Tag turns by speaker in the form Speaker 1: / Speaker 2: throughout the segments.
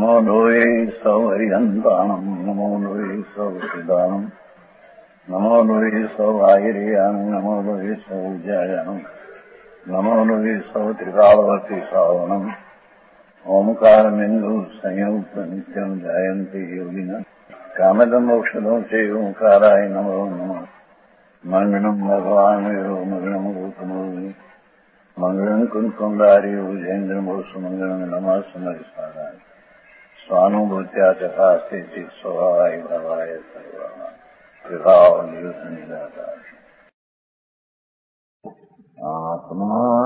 Speaker 1: નમો લોહે સૌ હરિહંતાણમ નમો લોહે સૌ સિદ્ધાણમ નમો લોહે સૌ આયર્યાણમ નમો લોહે સૌ જયાણમ નમો લોહે સૌ ત્રિકાળવતી શ્રાવણમ ઓમકારમિંદુ સંયુક્ત નિત્યમ જાયંતી યોગિના કામદમ મોક્ષદો છે ઓંકારાય નમો નમઃ મંગળમ ભગવાન મંગળમ ગૌતમો મંગળમ કુંકુંડાર્યો જૈન્દ્રમોષ મંગળમ નમઃ સમરિસારાય સ્વાનુભૂત્યા ચકાસ્તે ચિત સ્વભાવાય ભાવાય સર્વા વિભાવ નિદાતા આત્મા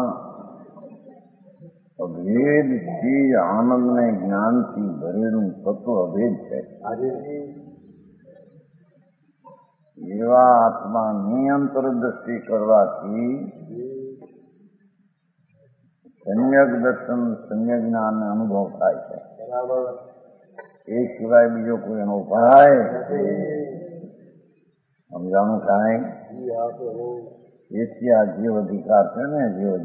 Speaker 1: અભેદથી આનંદ ને જ્ઞાનથી ભરેલું તત્વ અભેદ છે. એવા આત્માની અંતરદ્રષ્ટિ કરવાથી સમ્યક દર્શન સમ્યક જ્ઞાન અનુભવ થાય છે. એ સિવાય બીજો કોઈ એનો ઉપાય સમજાણું કાંઈ એથી આ જીવ અધિકાર છે ને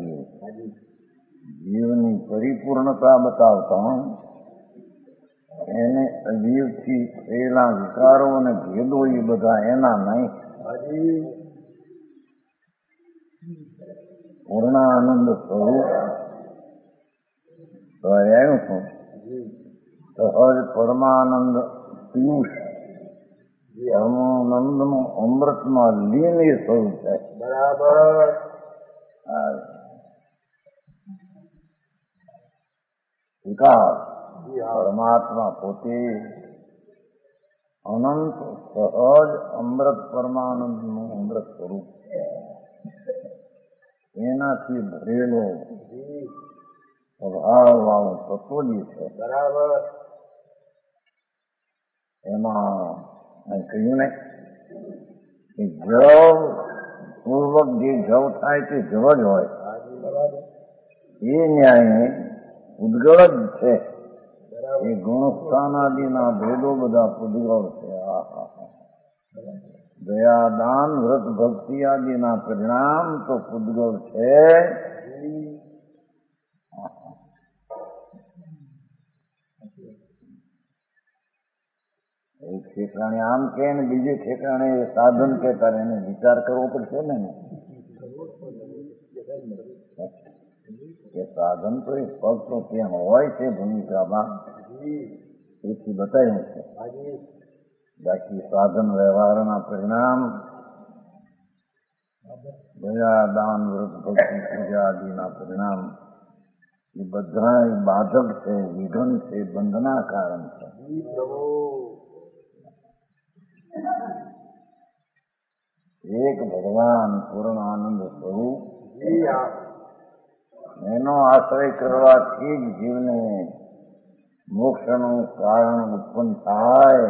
Speaker 1: જીવની પરિપૂર્ણતા બતાવતા એને અજીવથી થયેલા વિકારો અને ભેદો એ બધા એના નહીં, પૂર્ણાનંદ સ્વરૂપ એનું શું સહજ પરમાનંદ પિયુષ નંદનું અમૃતમાં લીન એ સ્વરૂપ છે. બરાબર. વિકાસ પરમાત્મા પોતે અનંત સહજ અમૃત પરમાનંદનું અમૃત સ્વરૂપ છે. એનાથી ભરેલો સ્વભાવ વાળું તત્વ જે છે બરાબર એમાં કહ્યું ને કે જવ પૂર્વક જે જવ થાય તે જવ જ હોય એ ન્યાય ઉદ્ગળ જ છે. એ ગુણસ્થાન આદિના ભેદો બધા ઉદ્ગળ છે. દયા દાન વ્રત ભક્તિ આદિના પરિણામ તો ઉદ્ગળ છે. એક ઠેકાણે આમ કે ને બીજે ઠેકાણે સાધન કહેતા એને વિચાર કરવો પડશે ને કે સાધન તો એ પગ તો ત્યાં હોય છે ભૂમિકામાં એથી બતાવ્યું છે. બાકી સાધન વ્યવહારના પરિણામ દયા દાન વ્રત ભક્તિ પૂજા આદિના પરિણામ એ બધા બાધક છે, વિઘન છે, બંધના કારણ છે. એક ભગવાન પૂર્ણ આનંદ સ્વરૂપ એનો આશ્રય કરવાથી જ જીવને મોક્ષનું કારણ ઉત્પન્ન થાય.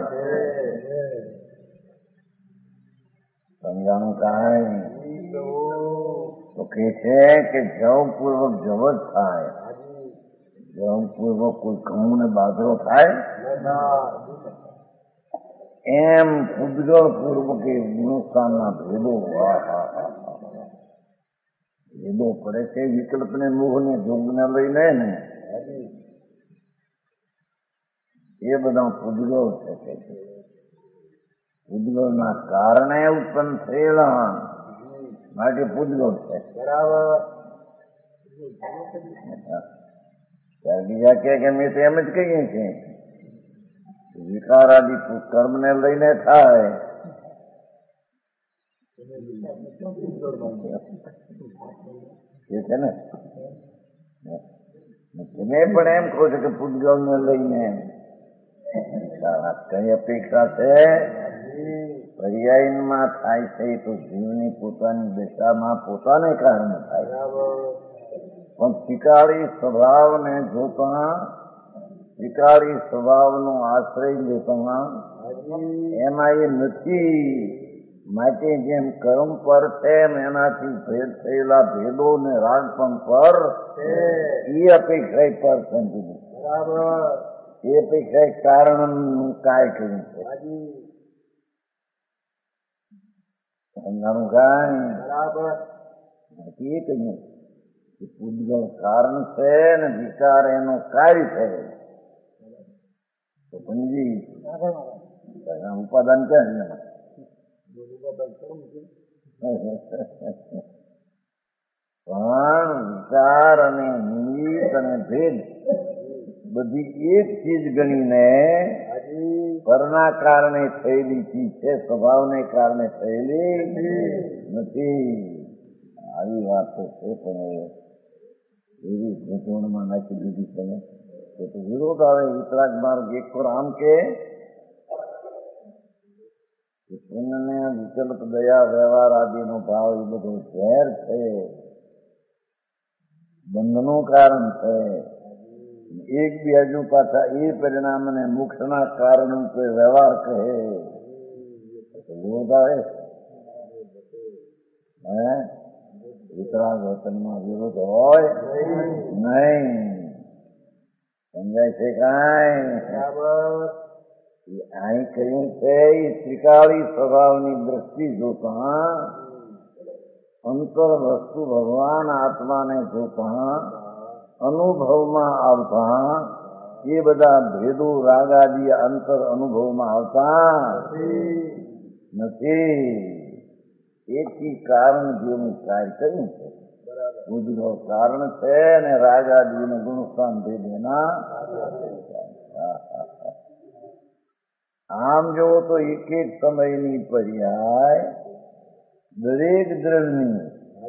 Speaker 1: સમજાણું કાંઈ તો કે છે કે જવપૂર્વક જવ જ થાય. જવપૂર્વક કોઈ ઘઉં ને બાજરો થાય એમ ઉદ્ગળ પૂર્વક એ ગુણસ્થાનના ભેદો ભેદો પડે છે. વિકલ્પને મોહને જોગને લઈને ને એ બધા ઉદ્ગળ છે. ઉદ્ગળના કારણે ઉત્પન્ન થયેલા માટે ઉદ્ગળ છે. બરાબર. બીજા કે મેં તો એમ જ કહીએ છીએ વિકાર આદિ કર્મને લઈને થાય છે ને તમે પણ એમ કહો છો કે પૂતગલને લઈને કઈ અપેક્ષા છે? પર્યાયમાં થાય છે તો જીવની પોતાની દશામાં પોતાને કારણે થાય, પણ શિકારી સ્વભાવને જોતા શિકારી સ્વભાવનો આશ્રય લેતા એમાં એ નથી. માટે જેમ કર્મ પર છે એમ એનાથી ભેદ થયેલા ભેદો ને રાગ પણ પર એ અપેક્ષા પર સંતુલિત. એ અપેક્ષા કારણ કાય કર્યું છે. સમજાણું કાંઈ એ કહ્યું કે પૂજગલ કારણ છે ને વિકાર એનો કાર્ય છે. તો પંજી ઉપાદાન ક્યાં છે? પણ વિચાર અને નિમિત્ત અને ભેદ બધી એક ચીજ ગણીને પરના કારણે થયેલી ચીજ છે, સ્વભાવને કારણે થયેલી નથી. આવી વાત તો છે, પણ એવી ગૂંચવણમાં નાખી દીધી તમે તો વિરોધ આવે. વિતરાગ માર્ગ એક પર આમ કે પુણ્યને વિકલ્પ દયા વ્યવહાર આદિનો ભાવ એ બધો ઝેર છે, બંધનું કારણ છે. એક બાજુ પાછા એ પરિણામને મોક્ષના કારણ કોઈ વ્યવહાર કહે વિરોધ આવે. વિતરાગ વચનમાં વિરોધ હોય નહીં. સમજાય છે? કાંઈ અહીં કહ્યું છે એ ત્રિકાળી સ્વભાવની દ્રષ્ટિ જોતા, અંતર વસ્તુ ભગવાન આત્માને જોતા, અનુભવમાં આવતા એ બધા ભેદો રાગાદી અંતર અનુભવમાં આવતા નથી. એથી કારણ જેવું કાર્ય કર્યું છે. બુદ્ધિનો કારણ છે ને રાગાદીને ગુણસ્થાન ભેદ એના. આમ જોવો તો એક એક સમયની પર્યાય દરેક દ્રવ્યની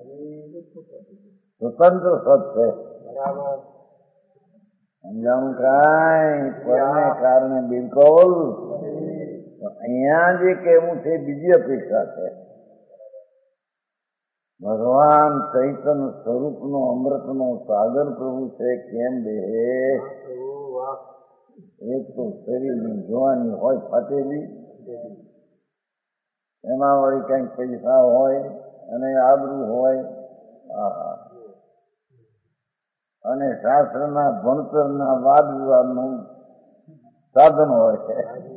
Speaker 1: સ્વતંત્ર સત છે. સમજાણું? કાંઈ પરને કારણે બિલકુલ. અહીંયા જે કહેવું છે બીજી અપેક્ષા છે. ભગવાન ચૈતન સ્વરૂપનો અમૃતનો સાગર પ્રભુ છે. કેમ બે એક તો શરીરની જોવાની હોય ફાટેલી, એમાં વળી કંઈક પૈસા હોય અને આબરૂ હોય, અને શાસ્ત્રના ભણતરના વાદ વિવાદનું સાધન હોય છે.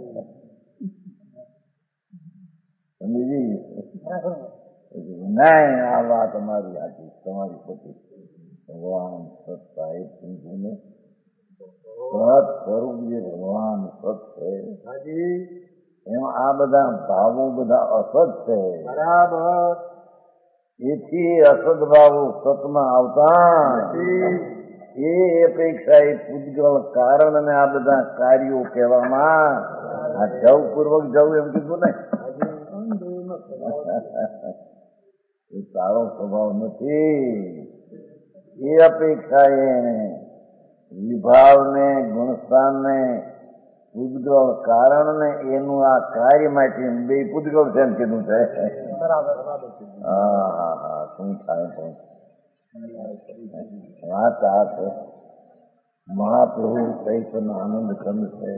Speaker 1: બીજી નહીં, આ વાત અમારી સાચી, તમારી ખોટી. ભગવાન સત્તા એક સમજીને સત સ્વરૂપ જે ભગવાન સત છે, એમાં આ બધા ભાવો બધા અસત છે. બરાબર. એથી અસદ ભાવો સતમાં આવતા એ અપેક્ષા એ પૂજગળ કારણ અને આ બધા કાર્યો કહેવામાં આ જવ પૂર્વક જવું એમ કીધું ને, એ સારો સ્વભાવ નથી. એ અપેક્ષા એને વિભાવને ગુણસ્થાનને પૂજગળ કારણને એનું આ કાર્ય માટે બે પૂજગળ છે એમ કીધું છે. હા, શું થાય પણ વાત આ છે. મહાપ્રભુ ચૈતન્ય આનંદ ખંડ છે,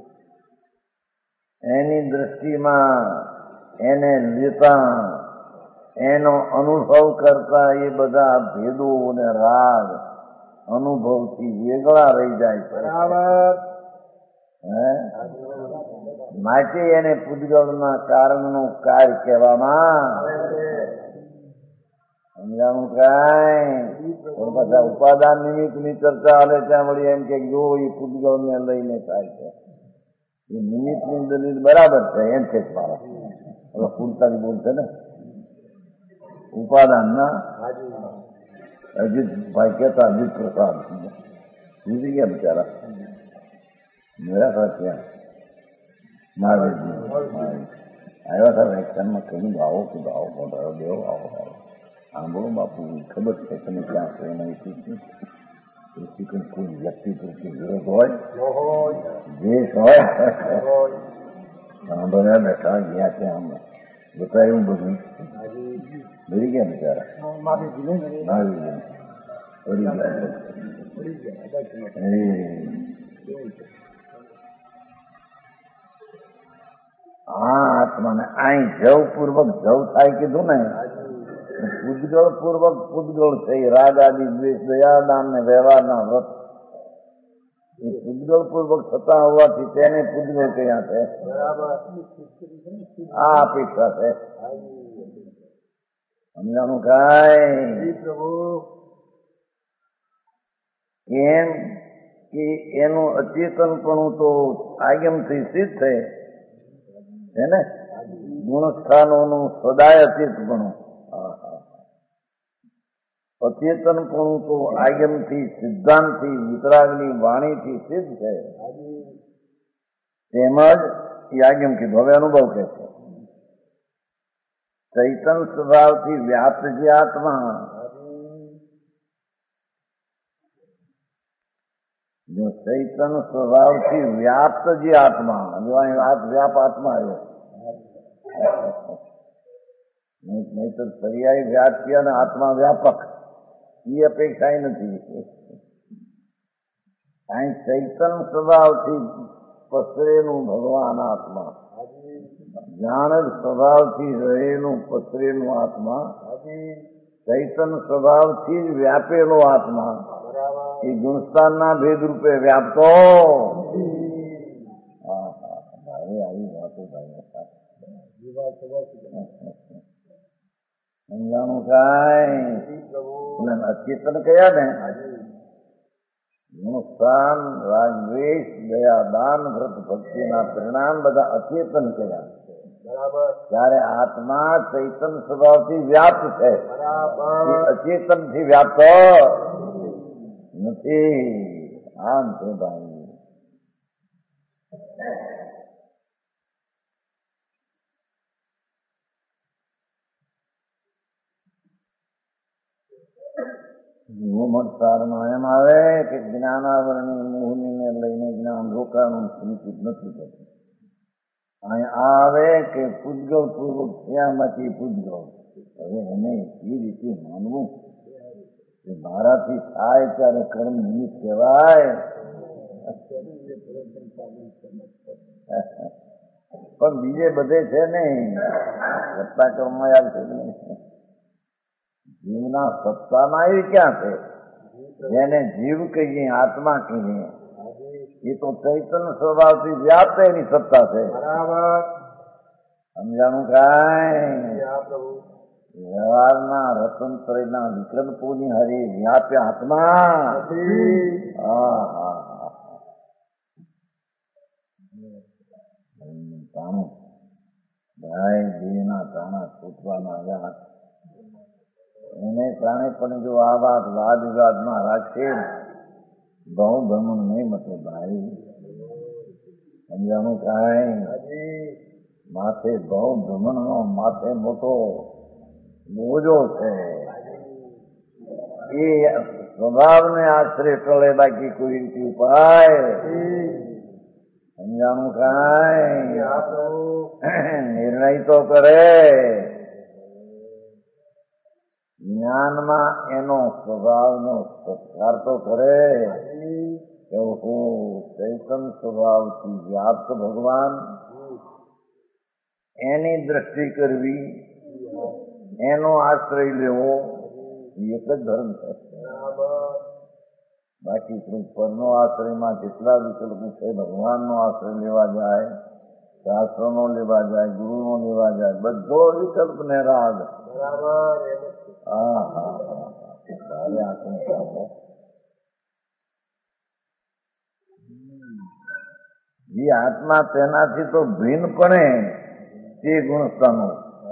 Speaker 1: એની દ્રષ્ટિમાં એને લેતા એનો અનુભવ કરતા એ બધા ભેદો અને રાગ અનુભવથી વેગળા રહી જાય છે. માટે એને પૂજગળના કારણનું કાર્ય કહેવામાં. સમજાણું? કાંઈ પણ પાછા ઉપાદાન નિમિત્તની ચર્ચા હાલે ત્યાં વળી એમ કે જો એ પૂજગળને લઈને થાય છે, એ નિમિત્તની દલીલ બરાબર છે એમ છે. મારા હવે પૂરતા બોલશે ને ઉપાદાન ના અજીતભાઈ કહેતા, અજીત પ્રસાદ બીજી ગયા બિચારા મેળા હતા ત્યાં મહાવીરજી આવ્યા હતા વ્યાખ્યાનમાં કહ્યું આવો કે આવો મોટા દેવો આવો સાંભળો બાપુ, ખબર છે તમે ક્યાં છો એના એથી કોઈ વ્યક્તિ પ્રત્યે વિરોધ હોય, દ્વેષ હોય, સાંભળ્યા બેઠા ગયા ત્યાં બતાવ્યું બધું મરી ગયા બિચારા. આ આત્માને અહીં જવ પૂર્વક જવ થાય કીધું ને, પૂજગળ પૂર્વક પૂજગળ છે. રાગ આદિ દ્વેષ દયાદાન ને વ્યવહારના વ્રત એ પૂજગળ પૂર્વક થતા હોવાથી તેને પૂજગળ ક્યાં છે? આ અપેક્ષા છે. સમજાણું? કાંઈ કેમ કે એનું અચેતનપણું તો આગમથી સિદ્ધ છે ને, ગુણસ્થાનોનું સદાય અચેતપણું. અચેતનપણું તો આગમથી, સિદ્ધાંતથી, વિતરાગની વાણીથી સિદ્ધ છે. તેમજ એ આગમ કીધું. હવે અનુભવ કે છે ચૈતન સ્વભાવથી વ્યાપ્ત જે આત્મા, જો ચૈતન સ્વભાવથી વ્યાપ્ત જે આત્મા, જો અહીં વ્યાપ આત્મા આવ્યો, નહીં તો પર્યાય વ્યાપ્ય અને આત્મા વ્યાપક એ અપેક્ષા નથી. અહીં ચૈતન સ્વભાવથી પસરેલું ભગવાન આત્મા, જાણ જ સ્વભાવથી રહેલું પસરેલું આત્મા, ચૈતન સ્વભાવથી જ વ્યાપેલો આત્મા એ ગુણસ્થાનના ભેદ રૂપે વ્યાપતો. આવી વાતો સમજાણું કાંઈ અચેતન કયા ને ગુણસ્થાન, રાગદ્વેષ, દયા, દાન, વ્રત, ભક્તિના પરિણામ બધા અચેતન કયા. ત્યારે આત્મા ચૈતન સ્વભાવથી વ્યાપ્ત છે, અચેતનથી વ્યાપ્ત નથી. આમ છે ભાઈ. સારમાં એમ આવે કે જ્ઞાનાવરણી મોહનીને લઈને જ્ઞાન રોકાણું સુનિશ્ચિત નથી થતું. અહીંયા આવે કે પૂજગલ પૂર્વક થયામાંથી પૂજગલ. હવે એને એ રીતે માનવું કે મારાથી થાય ત્યારે કર્મ નિમિત્ત કહેવાય. પણ બીજે બધે છે નહીં, સત્તા કર્મમાં યાદ છે નહીં. જીવના સત્તામાં એ ક્યાં છે? જેને જીવ કહીએ, આત્મા કહીએ, એ તો ચૈતન સ્વભાવથી વ્યાપ્ત એની સત્તા છે. સમજાણું કાંઈ? વ્યવહારના રતનત્રયના વિકલ્પોની હરી વ્યાપ્ય આત્મા. તાણું ભાઈ દેહના તાણા છૂટવાના યાદ એને કારણે પણ જો આ વાત વાદ વિવાદમાં રાખશે, બહુ ભ્રમણ નહીં મતે ભાઈ. સમજાણું કાંઈ? માથે બહુ ભ્રમણનો માથે મોટો બોજો છે. એ સ્વભાવને આશરે ટળે, બાકી કોઈ રીતે ઉપાય. સમજાણું કાંઈ? નિર્ણય તો કરે, જ્ઞાનમાં એનો સ્વભાવનો સત્કાર તો કરે કે હું ચૈતન સ્વભાવથી વ્યાપ્ત ભગવાન, એની દ્રષ્ટિ કરવી, એનો આશ્રય લેવો, એક જ ધર્મ છે. બાકી પરનો આશ્રયમાં જેટલા વિકલ્પો છે, ભગવાનનો આશ્રય લેવા જાય, શાસ્ત્રનો લેવા જાય, ગુરુનો લેવા જાય, બધો વિકલ્પ ને રાગ. જે આત્મા તેનાથી તો ભિન્ન પડે તે ગુણસ્થાનો.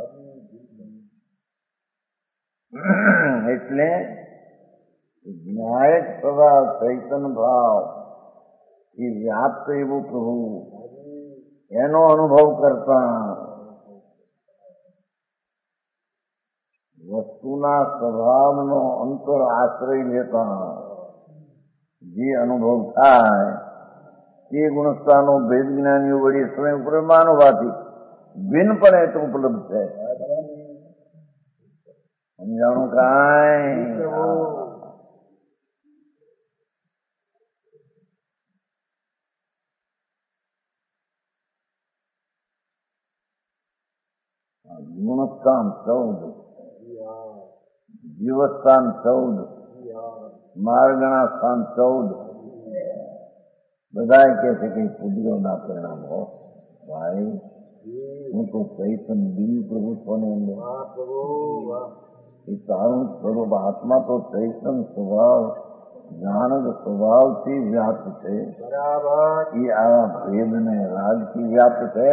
Speaker 1: એટલે ન્યાયક સ્વભાવ, ચૈતન ભાવ એ વ્યાપ્ત એવું પ્રભુ એનો અનુભવ કરતા વસ્તુના સ્વભાવનો અંતર આશ્રય લેતા જે અનુભવ થાય તે ગુણસ્થાનો ભેદ જ્ઞાનીઓ વળી સ્વયં પ્રમાણ હોવાથી ભિન્નપણે તો ઉપલબ્ધ છે. સમજાણું કાંઈ? ગુણસ્થાન 14, જીવસ્થાન 14, માર્ગણા સ્થાન 14 બધા કે છે કે પૂજ્યોના પરિણામો. ભાઈ હું તો ચૈતન દિવ્ય પ્રભુ કોને એ તારું સ્વરૂપ આત્મા તો ચૈતન સ્વભાવ જાણ સ્વભાવથી વ્યાપ્ત છે, એ આવા ભેદને રાગથી વ્યાપ્ત છે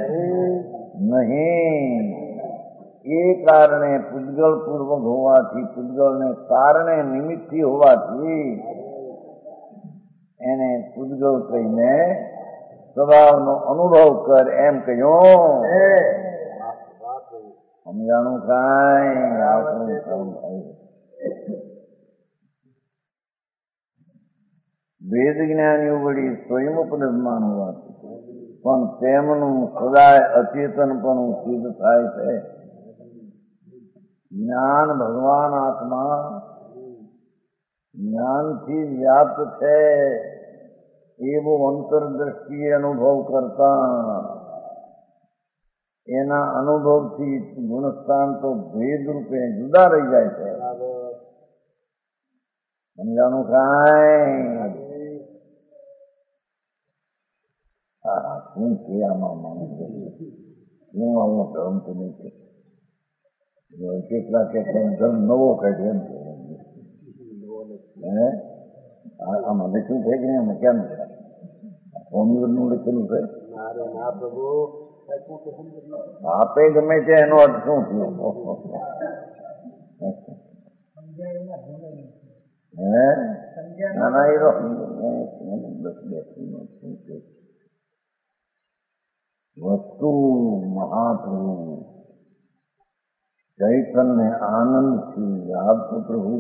Speaker 1: નહીં. એ કારણે પૂજગલ પૂર્વક હોવાથી, પૂજગલને કારણે નિમિત્તથી હોવાથી એને પૂજગલ કહીને સ્વભાવનો અનુભવ કર એમ કહ્યું. સમજાણું કાંઈ? વેદ જ્ઞાનીઓ વળી સ્વયં ઉપલબ્ધમાન હોવાથી પણ તેમનું સદાય અચેતનપણું સિદ્ધ થાય છે. જ્ઞાન ભગવાન આત્મા જ્ઞાનથી વ્યાપ્ત છે એવો અંતરદ્રષ્ટિએ અનુભવ કરતા એના અનુભવથી ગુણસ્થાન તો ભેદ રૂપે જુદા રહી જાય છે. સમજાણું કાંઈ? શું છે આમાં માણસ? શું આવો ધર્મ તો નહીં છે? કેટલા કે ધર્મ નવો કાઢે એમ છે. આમાં લખ્યું છે કે એમાં કેમ છે? હોમનું લખેલું છે. આપે ગમે છે એનો અર્થ શું થયો? નાના એ વસ્તુ મહાપ્રભુ ચૈતન્ય આનંદથી વ્યાપ્ત પ્રભુ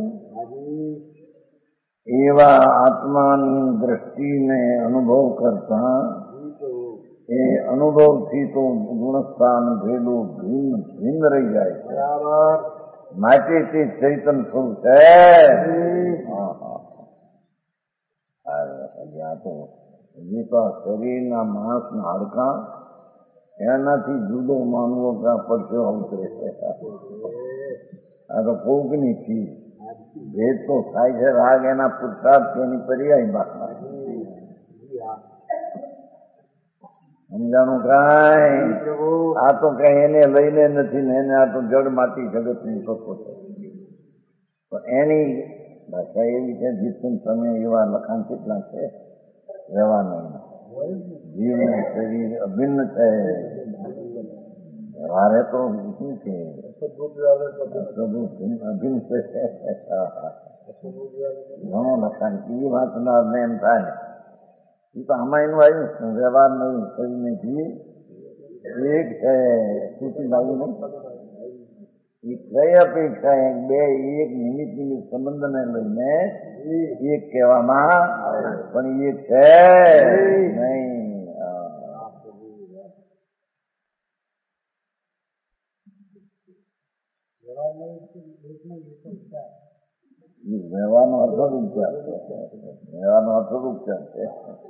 Speaker 1: એવા આત્માની દ્રષ્ટિને અનુભવ કરતા એ અનુભવથી તો ગુણસ્થાન ભેદું ભિન્ન ભિન્ન રહી જાય છે. માટે તે ચૈતન સ્વરૂપ છે. જે તો શરીરના માંસના હાડકાં એનાથી જુદો માનવો કે પડશે અવતરે છે. આ તો કોકની ચીજ ભેદ તો થાય છે. રાગ એના પુરુષાર્થ એની પર્યાય ભાષા. સમજાણું કાંઈ? આ તો કઈ એને લઈને નથી ને એને આ તો જડ માટી જગતની તત્વો છે. પણ એની ભાષા એવી છે. જીતન સમય એવા લખાણ કેટલા છે રહેવાના. જીવનું શરીર અભિન્ન છે. વારે તો શું છે અભિન્ન છે. ઘણો લખાણ એ વાંચનારને એમ થાય એ તો આમાં એનું આવ્યું વ્યવહાર નહીં શરીરથી એક છે. સૂચિ લાવ્યું નહીં એ કઈ અપેક્ષા બે એક નિમિત્ત નિમિત્ત સંબંધને લઈને એક કહેવામાં પણ એક છે નહીં. વ્યવહારનો અર્થરૂપચાર છે. વ્યવહારનો અર્થરૂપચાર છે.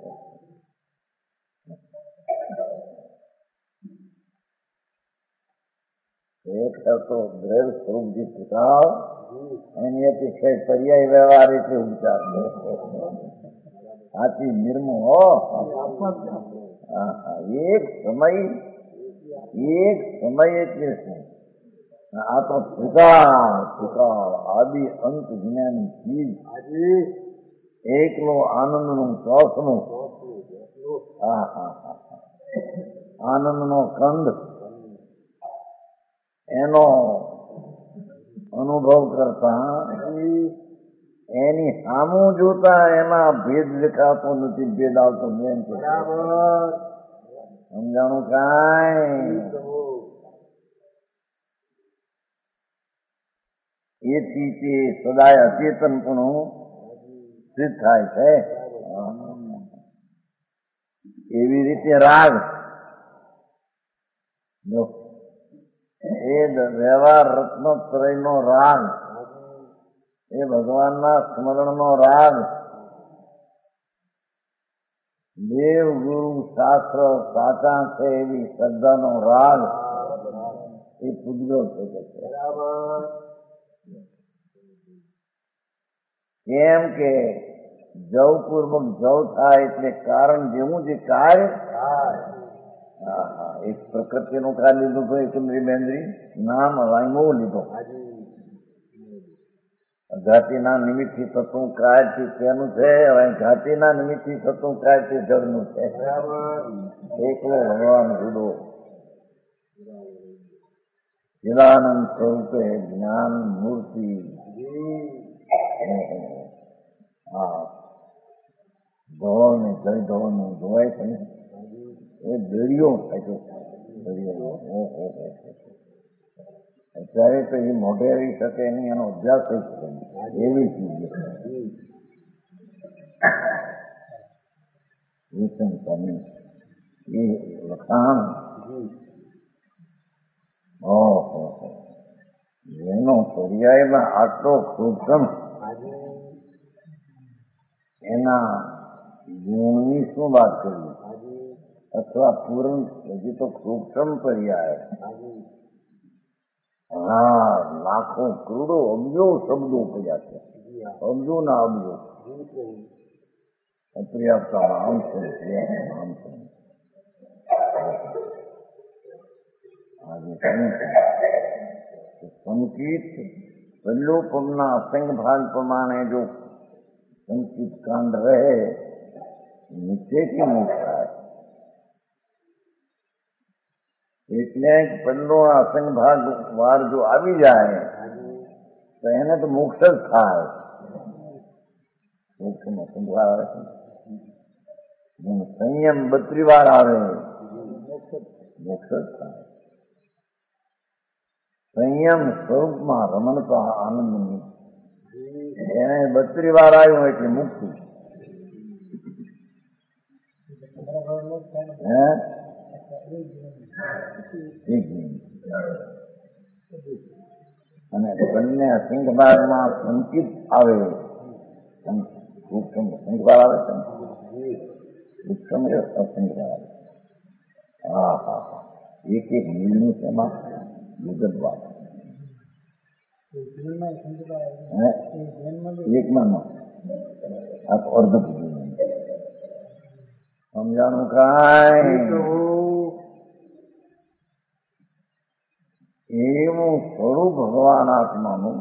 Speaker 1: એક તો દ્રઢ સ્વરૂપથી ટૂંકાવ એની અપેક્ષા પર્યાય વ્યવહાર એટલે ઉપચાર છે. સાચી નિર્મો એક સમય એટલે શું? આ તો ટૂંકાવ આદિ અંત જ્ઞાની ચીજ એકલો આનંદનું ચોસનું આનંદનો કંદ એનો અનુભવ કરતા એની સામું જોતા એમાં ભેદ દેખાતો નથી. ભેદ આવતો બેન છે. સમજાણું કાંઈ? એથી તે સદાય અચેતનપણું સિદ્ધ થાય છે. એવી રીતે રાગ જો એ વ્યવહાર રત્નત્રયનો રાગ એ ભગવાનના સ્મરણનો રાગ દેવ ગુરુ શાસ્ત્ર સાચા છે એવી શ્રદ્ધાનો રાગ એ પૂજગલ થઈ જશે. કેમ કે જવપૂર્વક જવ થાય એટલે કારણ જેવું જે કાર્ય એક પ્રકૃતિનું કાર્ય લીધું તો એકંદરી બેન્દ્રી નામ વાયમો લીધો. ઘાટીના નિમિત્તથી થતું કાયથી તેનું છે, હવે ઘાટીના નિમિત્તથી થતું કાયથી જળનું છે. એકલો ભગવાન જુદો ચિદાનંદ સ્વરૂપે જ્ઞાન મૂર્તિ. હા, ધોળ ને જય ધોળ નું ધોવાય છે ને એ દરિયો થાય. દરિયો અત્યારે તો એ મોઢે આવી શકે નહીં, એનો અભ્યાસ થઈ શકે એવી ચીજ એ લખાણ. જેનો પર્યાયમાં આટલો સૂક્ષ્મ એના ગુણની શું વાત કરવી, અથવા પૂર્ણ હજી તો સૂક્ષ્મ પર્યાય. હા, લાખો કરોડો અબજો શબ્દો પડ્યા છે, અબજો ના અબજો. અપર્યાપ્તા નામ છે, નામ છે. આજે સંકિત વલ્લોપમના અસંગ ભાગ પ્રમાણે જો સંકિત કાંડ રહે, નીચેથી મોક્ષ થાય. એટલે પહેલો અસંગ ભાગ વાર જો આવી જાય તો એને તો મોક્ષ જ થાય. મોક્ષમાં અસંગ વાર આવે છે, સંયમ 32 વાર આવે, મોક્ષ જ થાય. સંયમ સ્વરૂપમાં રમણતા આનંદની એને 32 વાર આવ્યું એટલે મુક્તિ. અને બંને અસંગ ભાગમાં સંકિત આવે, સૂક્ષ્મ અસંગ ભાગ આવે છે, સૂક્ષ્મ અસંગ ભાગ. હા હા હા, એક એક મિલનું તેમાં વિગત વાત. એકમાં આ અર્ધ સમજાણું કાંઈ એવું સ્વરૂપ ભગવાન આત્માનું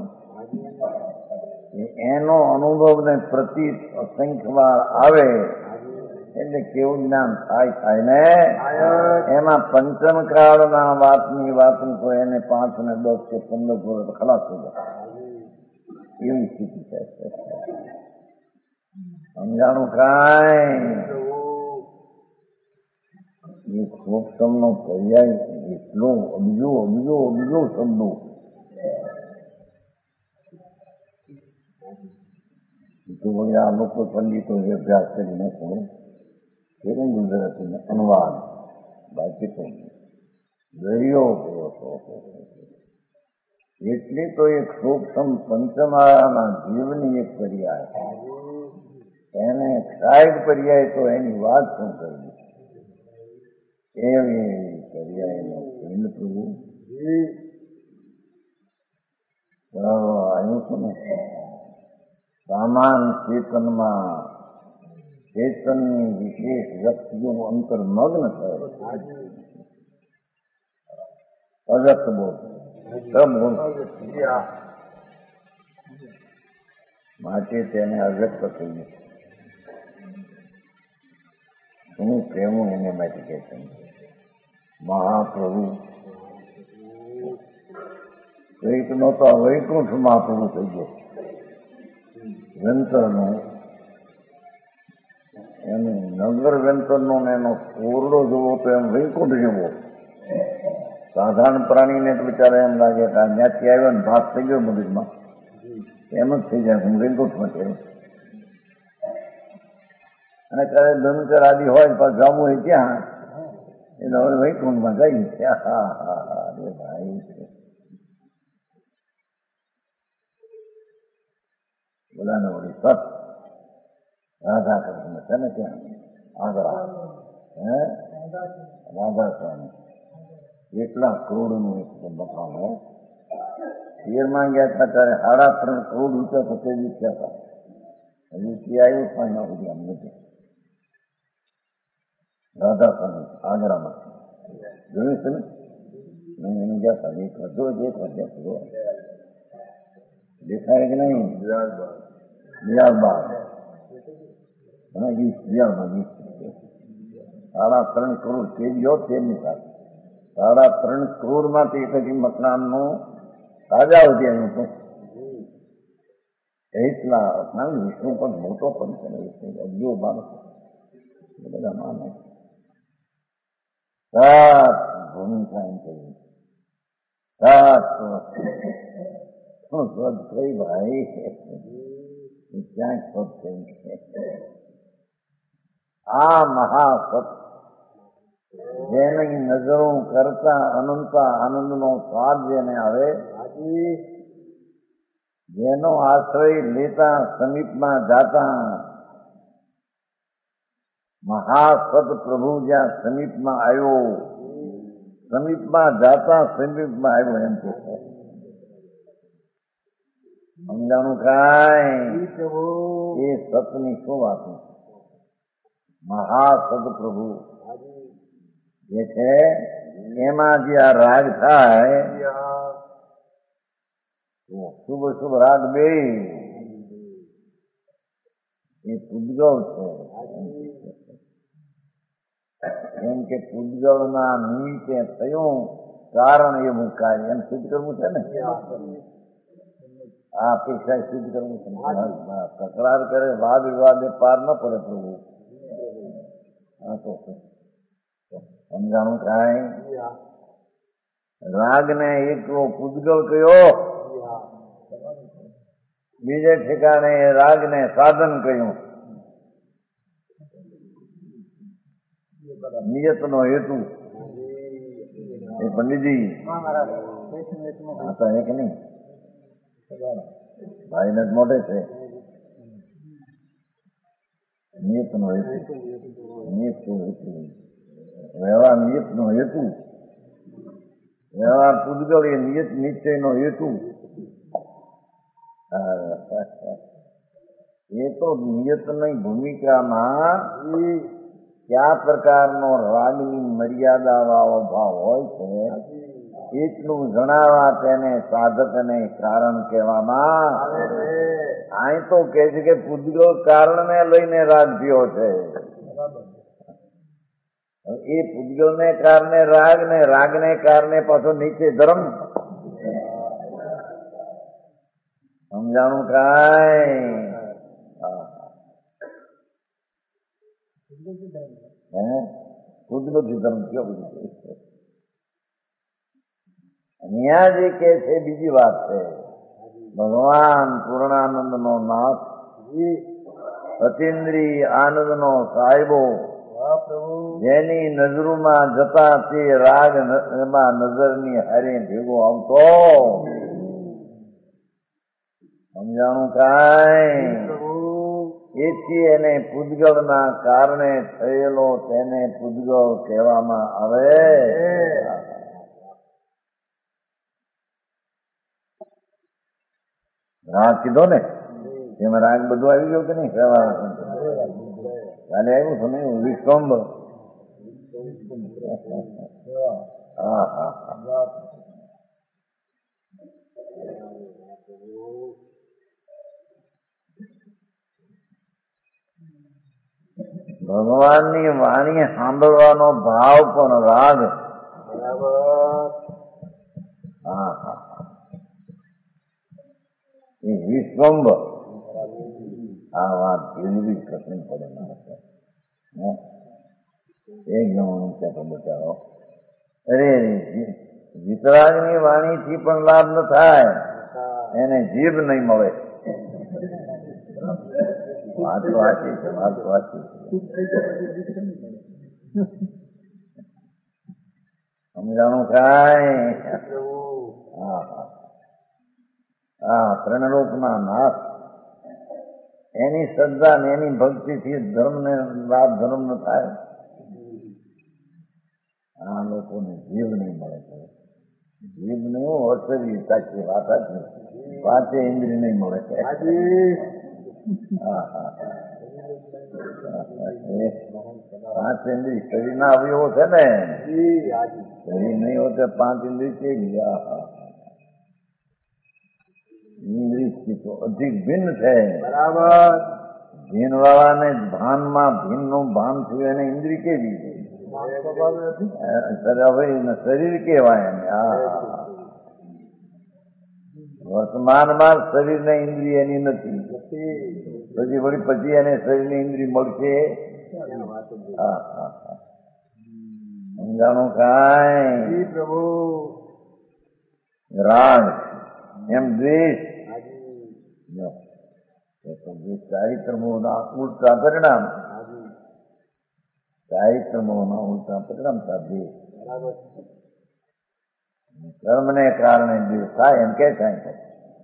Speaker 1: એનો અનુભવ ને પ્રતિ અસંખ્ય વાર આવે એટલે કેવું જ્ઞાન થાય ને. એમાં પંચમ કાળના વાતની વાત તો એને 5 ને 10 કે 15 વર્ષ ખલાસ થઈ જાય એવી સ્થિતિ થાય. સમજાણું કાંઈ એ સૂક્ષ્મનો પર્યાય એટલો અબજો અબજો અબજો શબ્દો. તો વળી આ લોકો પંડિતો અભ્યાસ કરીને ખબર ગુજરાતીને અનુવાદ બાકી તો દરિયો એટલી તો એક સૂક્ષ્મ પંચમાળાના જીવની એક પર્યાય, એને સાહેબ પર્યાય તો એની વાત શું કરવી. એવી પર્યાયનો પિંડ પૂરું આવ્યું છે ને. સામાન ચેતનમાં ચેતનની વિશેષ વ્યક્તિઓનું અંતર્મગ્ન થયો. અવ્યક્ત બોલ માટે તેને અવ્યક્ત થયું. શું કહેવું એને માટે કે મહાપ્રભુ કઈક નો તો વૈકુંઠ મહાપ્રભુ થઈ ગયો. વેંતરનો એનું નગર વેંતરનો એનો ઓરડો જોવો તો એમ વૈકુંઠ જેવો. સાધારણ પ્રાણીને તો બિચારા એમ લાગે કે ત્યાંથી આવ્યો ને ભાગ થઈ ગયો મગજમાં, એમ જ થઈ જાય હું વૈકુંઠમાં છે. અને ત્યારે ધનુચર આદિ હોય પણ જવું હોય ત્યાં એટલે હવે વૈકુંઠમાં જઈ છે. હા હા હા અરે ભાઈ બોલાને વળી સત રાધા કૃષ્ણ છે ને ત્યાં આગ્રા રાધા સ્વામી એટલા કરોડનું એક મકાન હોય. શેરમાં ગયા હતા ત્યારે 3.5 કરોડ રૂપિયા તો તે થયા હતા. હજી ત્યાં આવ્યું પણ એના સુધી આમ નથી. રાધા સ્વામી આગ્રામાં જોયું છે ને. એને ગયા હતા 1 વર્ષ દેખાય કે નહીં? બિયારબાદ 3.5 કરોડ તેજો તેની સાથે 3.5 કરોડમાંથી એકથી મકાનનું તાજા ઉદ્યાન હતું. એટલા વિષ્ણુ પણ મોટો પણ છે. વિષ્ણુ અબજો બાળક બધા માને સાત ભૂમિકા એમ કહ્યું. સાત સ્વદ કઈ ભાઈ ક્યાંક સ્વદ થઈ. આ મહાસત જેની નજરો કરતા અનંતા આનંદનો સ્વાદ જેને આવે, જેનો આશ્રય લેતા સમીપમાં જાતા મહાસત પ્રભુ જ્યાં સમીપમાં આવ્યો, સમીપમાં જાતા સમીપમાં આવ્યો એમ કે સમજાણું કાંઈ? એ સતની શું વાત? મહાસત પ્રભુ જે છે એમાં જે આ રાગ થાય, શુભ શુભ રાગ બે એ પૂદગલ છે. એમ કે પૂદગલના નિમિત્તે થયું કારણ એ મુકાય એમ સિદ્ધ કરવું છે ને. આ અપેક્ષા સિદ્ધ કરવું છે. તકરાર કરે વાદ વિવાદે પાર ન પડે પ્રભુ. હા તો સમજાણું કાંઈ? રાગને એકલો પૂદગલ કયો, બીજે ઠેકાણે રાગને સાધન કહ્યું. નિયતનો હેતુ એ પંડિતજી એક નહીં, ભાઈને જ મોઢે છે. નિયતનો હેતુ, નિયત હેતુ વ્યવહાર, નિયતનો હેતુ વ્યવહાર. પૂદગલ એ નિયત નિશ્ચયનો હેતુ. એ તો નિયતની ભૂમિકામાં કયા પ્રકારનો રાગની મર્યાદા વાળો ભાવ હોય છે એટલું જણાવવા તેને સાધકને કારણ કહેવામાં. અહીં તો કહે છે કે પૂદગલ કારણને લઈને રાગ થયો છે. એ પૂદગલને કારણે રાગ ને રાગને કારણે પાછો નીચે ધર્મ. સમજાણું કાંઈ? પૂદગલથી ધર્મ કયો બધું અહીંયા જે કે છે બીજી વાત છે. ભગવાન પૂર્ણાનંદ નો નાથ, અતિન્દ્રિય આનંદ નો સાહેબો, જેની નજરોમાં જતા તે રાગ એમાં નજરની હારે ભેગો આવતો. સમજાણું કાંઈ? એથી એને પૂદગલના કારણે થયેલો તેને પૂદગલ કહેવામાં આવે. રાગ કીધો ને એમાં રાગ બધું આવી ગયો કે નહીં? કહેવાનું કાલે આવ્યું છે ને વિસ્તંભ. હા હા હા. ભગવાનની વાણી સાંભળવાનો ભાવ પણ રાગ. હા હા. એ વિસ્તંભ. આ વાત એવી કઠિન પડે મારે. એક જમણું ત્યાં બચાવો. અરે વિતરાગની વાણીથી પણ લાભ ન થાય, એને જીભ નહીં મળે. વાત વાંચી છે, વાત વાંચી સમજાણું કાંઈ? હા હા. હા, ત્રણલોકના નાથ એની શ્રદ્ધા ને એની ભક્તિથી ધર્મને લાભ ધર્મ ન થાય. આ લોકોને જીભ નહીં મળે. જીભ ને વર્ષવી સાચી વાત હતી. પાંચે ઇન્દ્રિય નહીં મળે. હા હા. પાંચ ઇન્દ્રિય શરીરના અવયવો છે ને. શરીર નહીં હોતે પાંચ ઇન્દ્રિય છે. ઇન્દ્રિયથી તો અધિક ભિન્ન છે.
Speaker 2: બરાબર.
Speaker 1: ભીન વાળાને ભાનમાં ભીનનું ભાન થયું એને ઇન્દ્રિય કેવી છે? હવે શરીર કેવાય એને. વર્તમાનમાં શરીરને ઇન્દ્રિય એની નથી. પછી એને શરીરની ઇન્દ્રિય મળશે. સમજાણું કાંઈ?
Speaker 2: પ્રભુ.
Speaker 1: રાગ એમ દ્વેષ ચારિત્રમોના ઉલટા પરિણામ. ચારિત્રમોના ઉલટા પરિણામ સાધે. કર્મને કારણે દ્વેષ થાય એમ કે થાય.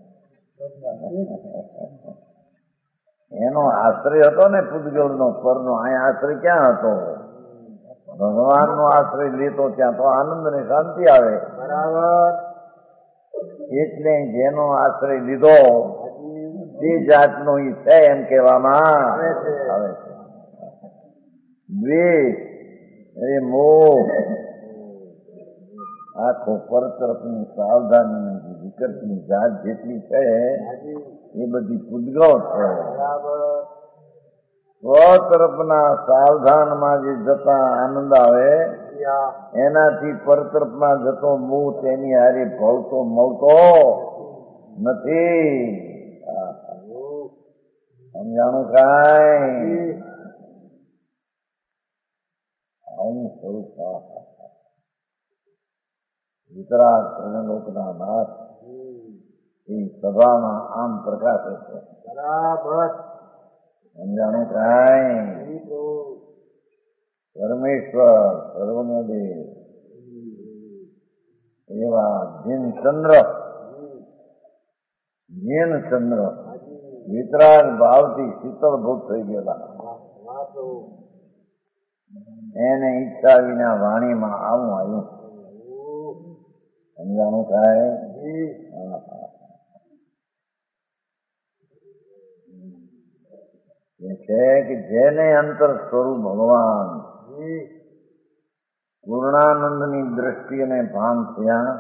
Speaker 1: એનો આશ્રય હતો ને પૂતગલનો પરનો. અહીંયા આશ્રય ક્યાં હતો? ભગવાનનો આશ્રય લેતો ત્યાં તો આનંદ ને શાંતિ આવે.
Speaker 2: બરાબર.
Speaker 1: એટલે જેનો આશ્રય લીધો તે જાતનો ઈ છે એમ કહેવામાં આવે છે. દ્વેષ એ મોહ આખો પરતરફની સાવધાની વિકટની જાત જેટલી છે એ બધી પૂતગલ છે. સ્વતરફના સાવધાનમાં જે જતા આનંદ આવે એનાથી પરતરફમાં જતો મોહ તેની હારે ભળતો મળતો નથી. સમજાણું કાંઈ? આવું સ્વરૂપ વિતરાગ ત્રણલોકના નાથ એ સભામાં આમ પ્રકાશે છે.
Speaker 2: બરાબર.
Speaker 1: સમજાણું કાંઈ? પરમેશ્વર સર્વનો દેવ એવા જીનચંદ્ર વિતરાગ ભાવથી શીતળભૂત થઈ ગયેલા એને ઈચ્છા વિના વાણીમાં આવું આવ્યું. સમજાણું થાય? એ છે કે જેને અંતર સ્વરૂપ ભગવાન પૂર્ણાનંદની દ્રષ્ટિ અને ભાન થયા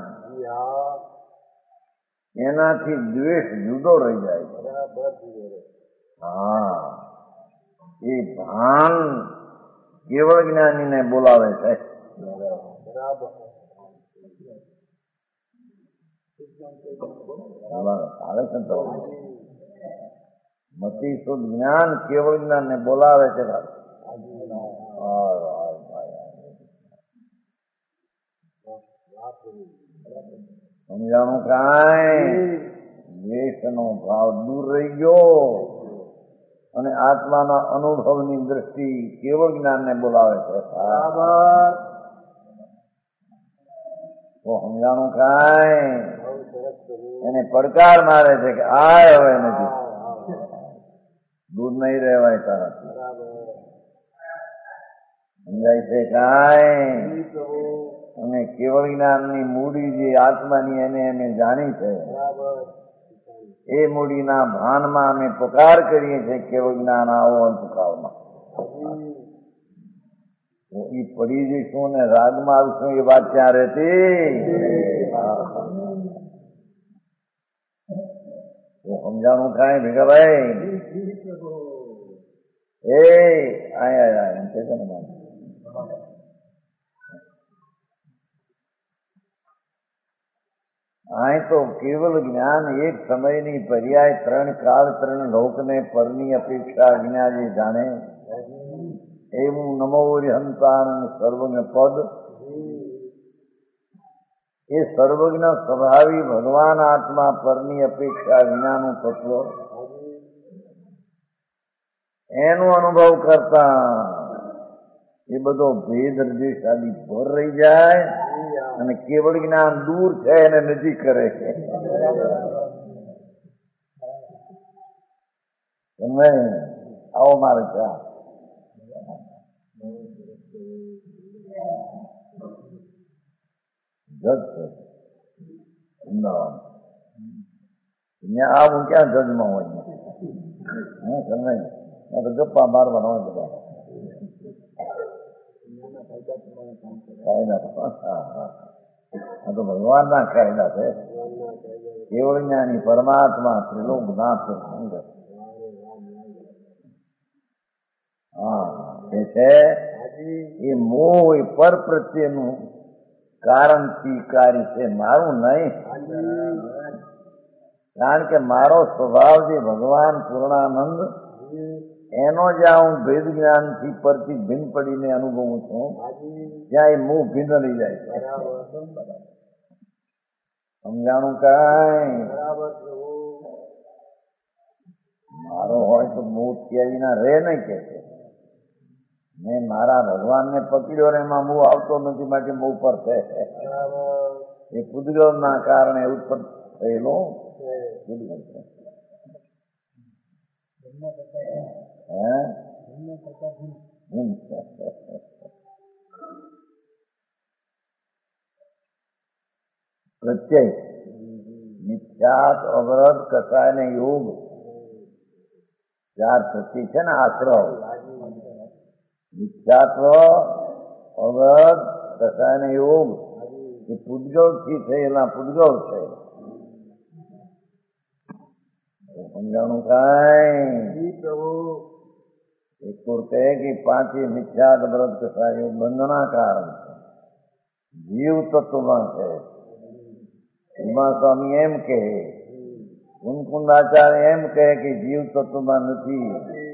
Speaker 1: એનાથી દ્વેષ જુદો રહી જાય. એ ભાન કેવળ જ્ઞાનીને બોલાવે છે. આવે છે તો મતિ શુદ્ધ જ્ઞાન કેવળ જ્ઞાન ને બોલાવે છે. સમજાણું કાંઈ? દ્વેષનો ભાવ દૂર રહી ગયો અને આત્માના અનુભવની દ્રષ્ટિ કેવળ જ્ઞાન ને બોલાવે છે. તો સમજાણું કાંઈ? એને પડકાર મારે છે કે આ હવે નથી, દૂર નહીં રહેવાય તારાથી. સમજાય છે કાંઈ? અને કેવળ જ્ઞાનની મૂડી જે આત્માની એને અમે જાણી છે એ મૂડીના ભાનમાં અમે પુકાર કરીએ છીએ કેવળ જ્ઞાન આવો અંતકાળમાં. એ પડી જઈશું ને રાગમાં આવીશું એ વાત ક્યાં રહેતી? સમજાણું કાંઈ ભેગાભાઈ? એ આયા એમ કે છે ને અહીં તો કેવલ જ્ઞાન એક સમયની પર્યાય ત્રણ કાળ ત્રણ લોકને પરની અપેક્ષા જ્ઞાને જાણે એવું નમો હંતાનંદ સર્વજ્ઞ પદ એ સર્વજ્ઞ સ્વભાવી ભગવાન આત્મા પરની અપેક્ષા વિનાનું તત્વ એનો અનુભવ કરતા એ બધો ભેદ હૃદયશાલી ભર રહી જાય અને કેવળ જ્ઞાન દૂર છે એને નજીક કરે છે. આવો મારે ચા જજ છે અમદાવાદ. આવું ક્યાં જજમાં હોય? સમય તો ગપ્પા મારવાનો હોય બધા કાયદા. આ તો ભગવાનના કાયદા છે. કેવળ જ્ઞાની પરમાત્મા ત્રિલોકનાથ સંગ. હા એ છે એ મોહ એ પર પ્રત્યેનું કારણ સ્વીકારી છે, મારું નહીં. કારણ કે મારો સ્વભાવ જે ભગવાન પૂર્ણાનંદ એનો જ્યાં હું ભેદ જ્ઞાનથી પરથી ભિન્ન પડીને અનુભવું છું, ત્યાં એ મોહ ભિન્ન રહી જાય છે. સમજાણું કાંઈ? મારો હોય તો મોહ ત્યાગી ના રહે નહીં કે છે. મેં મારા ભગવાનને પકડ્યો ને એમાં મોહ આવતો નથી, માટે મોહ પર છે. એ પૂદગલના કારણે ઉત્પન્ન થયેલો પૂદગલ છે. પ્રત્યય મિથ્યાત અવરત કસાય ને યોગ ચાર પ્રતિ છે ને આશ્રવ. મિથ્યાત્વ અવરત કસાય ને યોગ એ પૂદગલ થી થયેલા પૂદગલ છે. સમજાણું કાંઈ? એક કહે કે પાંચે મિથ્યાત અવરત કસાય યોગ બંધના કારણ છે, જીવ તત્વમાં છે. એમાં સ્વામી એમ કહે, કુંકુંદાચાર્ય એમ કહે કે જીવ તત્વમાં નથી.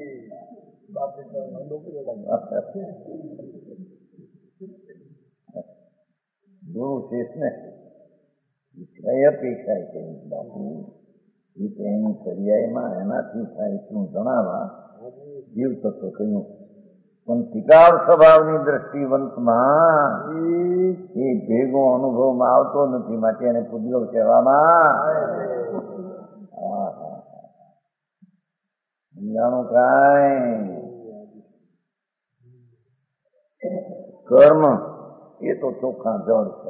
Speaker 1: ગુરુ શેષને કઈ અપેક્ષા છે બાપુ? એ તો એની પર્યાયમાં એનાથી થાય શું જણાવવા જીવ તત્વ કહ્યું. પણ ટીકાળ સ્વભાવની દ્રષ્ટિવંતમાં એ ભેગો અનુભવમાં આવતો નથી, માટે એને પૂદગલ કહેવામાં. સમજાણું કાંઈ? કર્મ એ તો ચોખ્ખા જળ છે.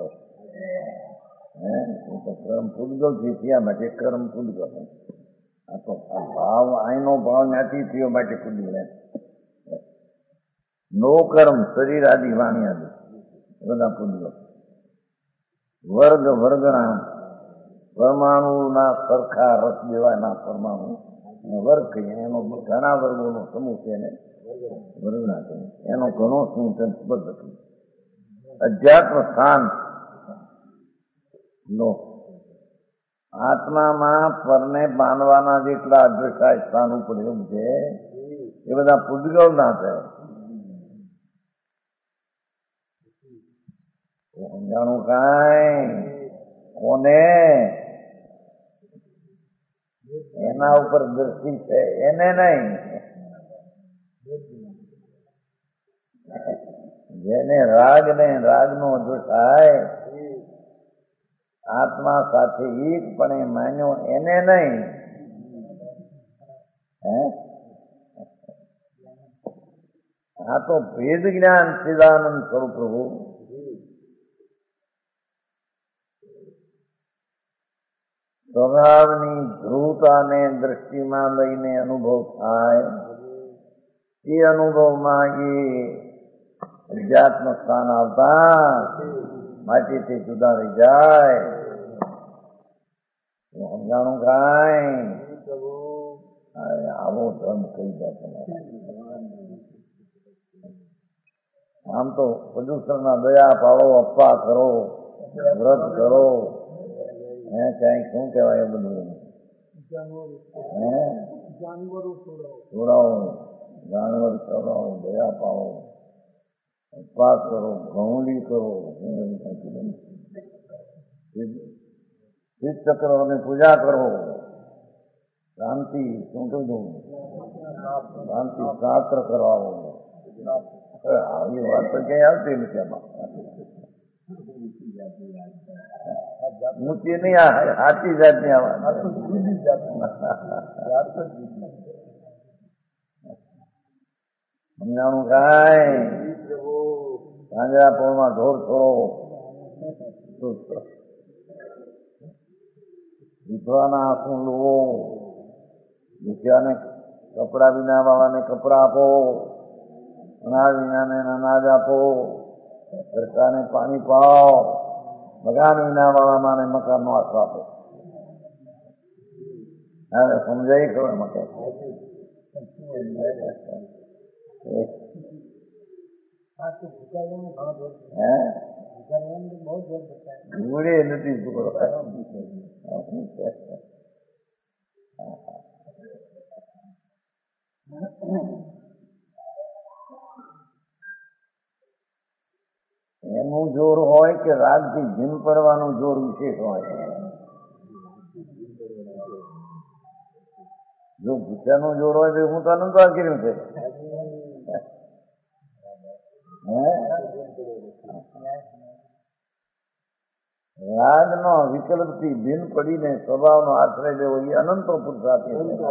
Speaker 1: એ તો કર્મ પૂદગલ થી થયા માટે કર્મ પૂદગલ. આ તો ભાવ અહીંનો ભાવ જ્ઞાતિ થયો માટે પૂદગલ. નો કર્મ શરીર આદિ વાણી આદિ બધા પૂદગલ. વર્ગ વર્ગના પરમાણુના સરખા રસ દેવાના પરમાણુ વર્ગ કહીએ. એનો ઘણા વર્ગોનો સમૂહ છે એને વર્ગના કહીએ. એનો ઘણો સંબંધ હતો. અધ્યાત્મ સ્થાન નો આત્મામાં પરને બાંધવાના જેટલા અદ્રશાય સ્થાન ઉપર એવું છે એ બધા પૂદગલ ના છે. સમજાણું કાંઈ? કોને એના ઉપર દ્રષ્ટિ છે એને નહીં. જેને રાગ ને રાગનો અદ્રશાય આત્મા સાથે એકપણે માન્યો એને નહીં. આ તો ભેદ જ્ઞાન સચ્ચિદાનંદ સ્વરૂપ પ્રભુ સ્વભાવની ધ્રુવતાને દ્રષ્ટિમાં લઈને અનુભવ થાય. એ અનુભવમાં એ અધ્યાત્મ સ્થાન આવતા માટે તે જુદા રહી જાય. સમજાણું કાંઈ? આવો ધર્મ કહી જાય તમારે. આમ તો પ્રદૂષણના દયા પાડો, અપવા કરો, વ્રત કરો, કઈ શું કહેવાય એ બધું છોડાવો, જાનવર છોડાવો, દયા પાડો, ઉપવાસ કરો, ઘઉંડી કરો, શીત ચક્રની પૂજા કરો, શાંતિ શું કહ્યું શાંતિ શાસ્ત્ર કરાવો. આવી વાત તો કઈ આવતી નથી આમાં. ઊંચી નહીં, સાચી જાતની આ વાત. સમજાણું કાંઈ? પાંજરાપોળમાં ઢોર છોડો, વિધવાના આંસુ લો, દુખિયાને કપડા વિના વાળાને કપડા આપો, અનાજ વિનાને અનાજ આપો, ભરસાને પાણી પાઓ, મકાન વિના વાળાને મકાનનો આશરો આપો. હા સમજાય ખબર માટે ઘૂડે નથી છોકરો એનું જોર હોય કે રાગથી જીમ પડવાનું જોર વિશેષ હોય. જો ભૂખ્યાનું જોર હોય તો હું તો અનંત વાર કર્યું છે. રાગનો વિકલ્પથી ભીન પડીને સ્વભાવનો આશ્રય લેવો એ અનંતો પુરુષાર્થ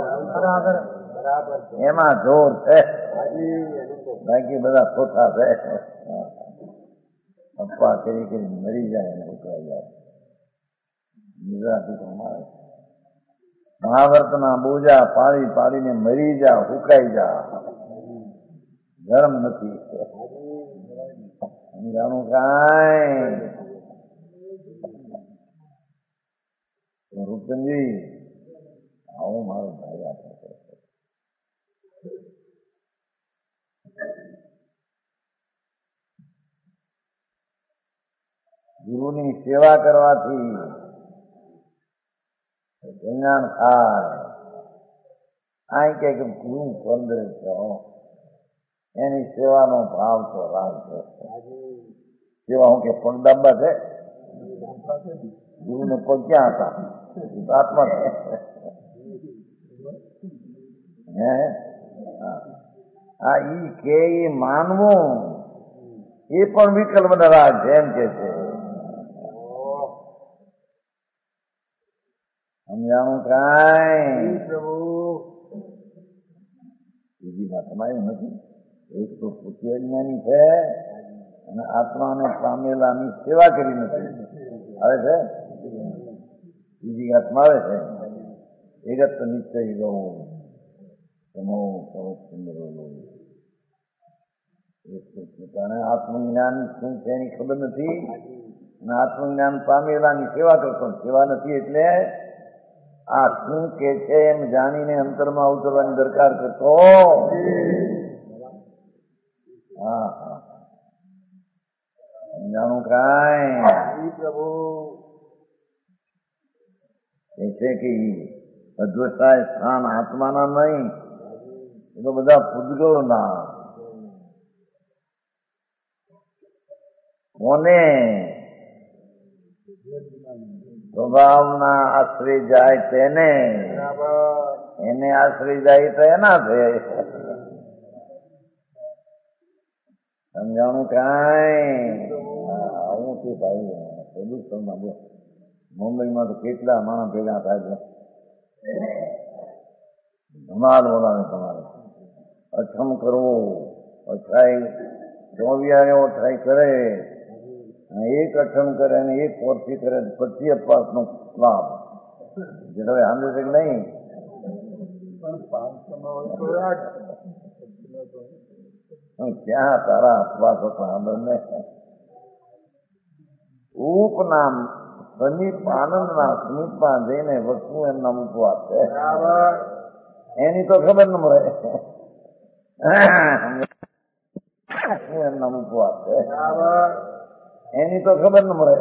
Speaker 1: એમાં જોર છે. બાકી બધા ખોટા છે. અપવા કરી કરી મરી જાય અને ઉકળાઈ જાય. ગુજરાતી મારે મહાભારતના બોજા પાડી પાડીને મરી જા હુકાઈ જા ધર્મ નથી. સમજાણું કાંઈ રૂપચંદજી આવું મારો ભાઈ આપે છે. ગુરુની સેવા કરવાથી કલ્યાણ થાય. આ કે ગુરુ પંદર છો એની સેવાનો ભાવ તો રાગ છે. સેવા હું કે પગ દાબા છે. ગુરુને પગ ક્યાં હતા? આત્મા છે. આ ઈ કે માનવું એ પણ વિકલ્પ રાગ છે એમ કે છે. સમજાણું કાંઈ બીજી વાત તમારી નથી. એક તો પોતે અજ્ઞાની છે અને આત્માને પામેલાની સેવા કરી નથી આવે છે. બીજી વાત મારે છે. એકત નિશ્ચય ગૌ સમો સુંદર પોતાને આત્મજ્ઞાન શું છે એની ખબર નથી અને આત્મજ્ઞાન પામેલાની સેવા કરતો સેવા નથી. એટલે આ શું કે છે એમ જાણીને અંતરમાં ઉતરવાની દરકાર કરતો. હા હા સમજાણું કાંઈ એ છે કે અદ્વૈતાય સ્થાન આત્માના નહીં એ તો બધા પૂતગલોના. કોને સ્વભાવના આશ્રય જાય તેને એને આશ્રય જાય તો એના છે. સમજાણું કાંઈ આવું કે ભાઈ પ્રદૂષણમાં જો મુંબઈમાં તો કેટલા માણસ ભેગા થાય છે. ધમાલ બોલાવે તમારે અઠમ કરવો અઠાઈ 24 અઠાઈ કરે અને એક અઠમ કરે અને એક વર્ષથી કરે પછી અપાસનો લાભ જે તમે સાંભળે છે કે નહીં? ક્યાં તારા અપવાસો સાંભળને ઉપનામ સમીપ આનંદના સમીપમાં જઈને વસ્તુ એમના ઉપવાસ છે. એની તો ખબર ન મળે. એમના ઉપવાસ છે એની તો ખબર ન મળે.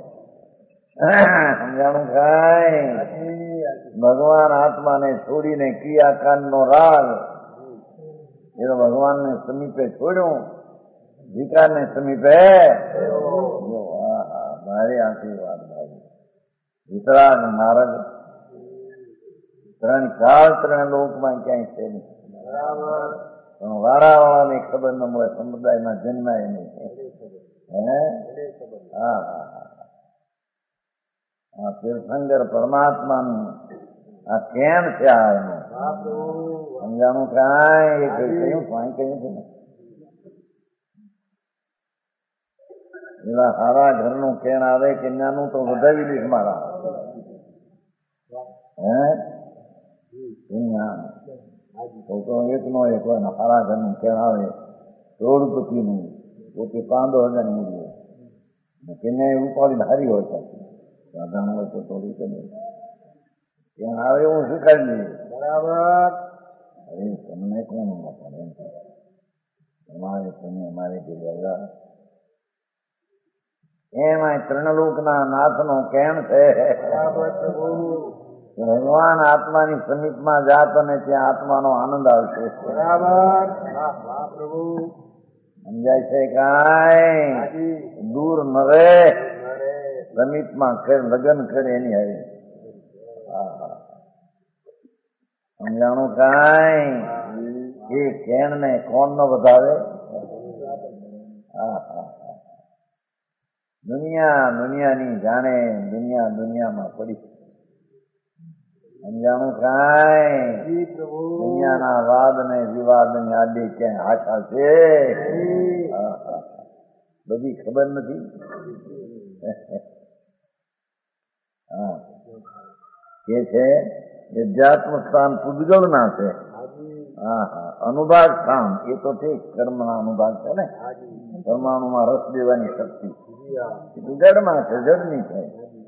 Speaker 1: સમજાણું કાંઈ ભગવાન આત્માને છોડીને ક્રિયાકાંડનો રાગ એ તો ભગવાનને સમીપે છોડ્યું વિકારને સમીપે. મારી આશીર્વાદ ભાઈ વિતરાગ માર્ગ ત્રણ કાળ ત્રણ લોકમાં ક્યાંય છે નહીં. પણ વાળાવાળાને ખબર ન મળે સમુદાયમાં જન્માય નહીં. હા હા તીર્થંકર પરમાત્માનું આ કેમ છે આ એનું સમજાણું કાંઈ કહ્યું કાંઈ કહ્યું છે ને એવા સારા ઘરનું કેણ આવે કે નાનું તો વધાવી લઈશ મારા. છોકરો એક નો એક હોય ને સારા ઘરનું કેણ આવે કરોડપતિનું પોતે 5,000 મૂલ્ય કેને ઉપાડીને હારી હોય સાચી સાધારણ હોય તો થોડી કે નહીં. ત્યાં આવે એવું સ્વીકારી લઈએ.
Speaker 2: બરાબર.
Speaker 1: હવે તમને કોણ પડે તમારે તમે અમારે જે એમાં ત્રણલોકના નાથનો કેમ છે
Speaker 2: બરાબર પ્રભુ.
Speaker 1: ભગવાન આત્માની સમીપમાં જાત અને ત્યાં આત્માનો આનંદ આવશે.
Speaker 2: બરાબર. વાહ વાહ પ્રભુ.
Speaker 1: સમજાય છે કાંઈ?
Speaker 2: હાજી.
Speaker 1: દૂર ન રે,
Speaker 2: અરે
Speaker 1: સમીપમાં કર લગ્ન કરે એની હવે સમજાણું કાંઈ? એ કેણ ને કોણ ન વધાવે? દુનિયાની જાણે દુનિયામાં પડી. સમજાણું કાંઈ?
Speaker 2: જી પ્રભુ.
Speaker 1: દુનિયાના વાદ ને વિવાદ ની આડે ક્યાંય આશા છે? બધી ખબર નથી. કે છે અધ્યાત્મ સ્થાન પૂજગલ ના છે. અનુભાગ સ્થાન એ તો ઠીક, કર્મના અનુભાગ છે ને, પરમાણુમાં રસ દેવાની શક્તિ જડમાં છે, જડની છે.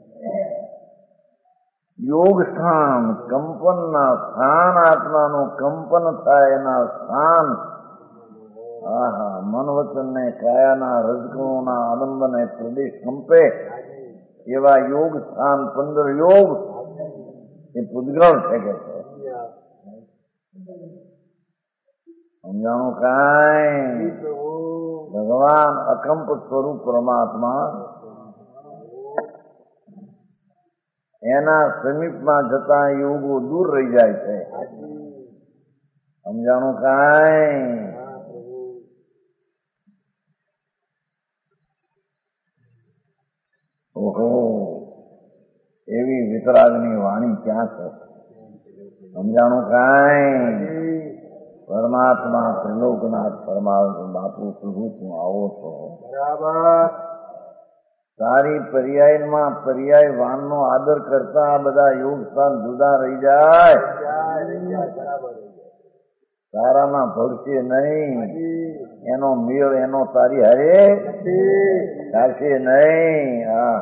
Speaker 1: યોગ સ્થાન કંપનના સ્થાન, આત્માનું કંપન થાય એના સ્થાન. મન વચન ને કાયાના રજગુણોના આલંબને પ્રદેશ કંપે એવા યોગ સ્થાન 15 યોગ એ પૂજગલ છે કે છે. સમજાણું કાંઈ? ભગવાન અકંપ સ્વરૂપ પરમાત્મા એના સમીપમાં જતા યોગો દૂર રહી જાય છે. સમજાણું કાંઈ? ઓહો, એવી વિતરાગની વાણી ક્યાં છે? સમજાણું કાંઈ? પરમાત્મા ત્રિલોકનાથ પરમાત્મા બાપુ પ્રભુ તું આવો છો.
Speaker 2: બરાબર.
Speaker 1: તારી પર્યાય વાનનો આદર કરતા બધા યોગ સ્થાન જુદા રહી જાય.
Speaker 2: બરાબર.
Speaker 1: તારામાં ભળશે નહીં, એનો મેળ એનો તારી હારે થશે નહીં.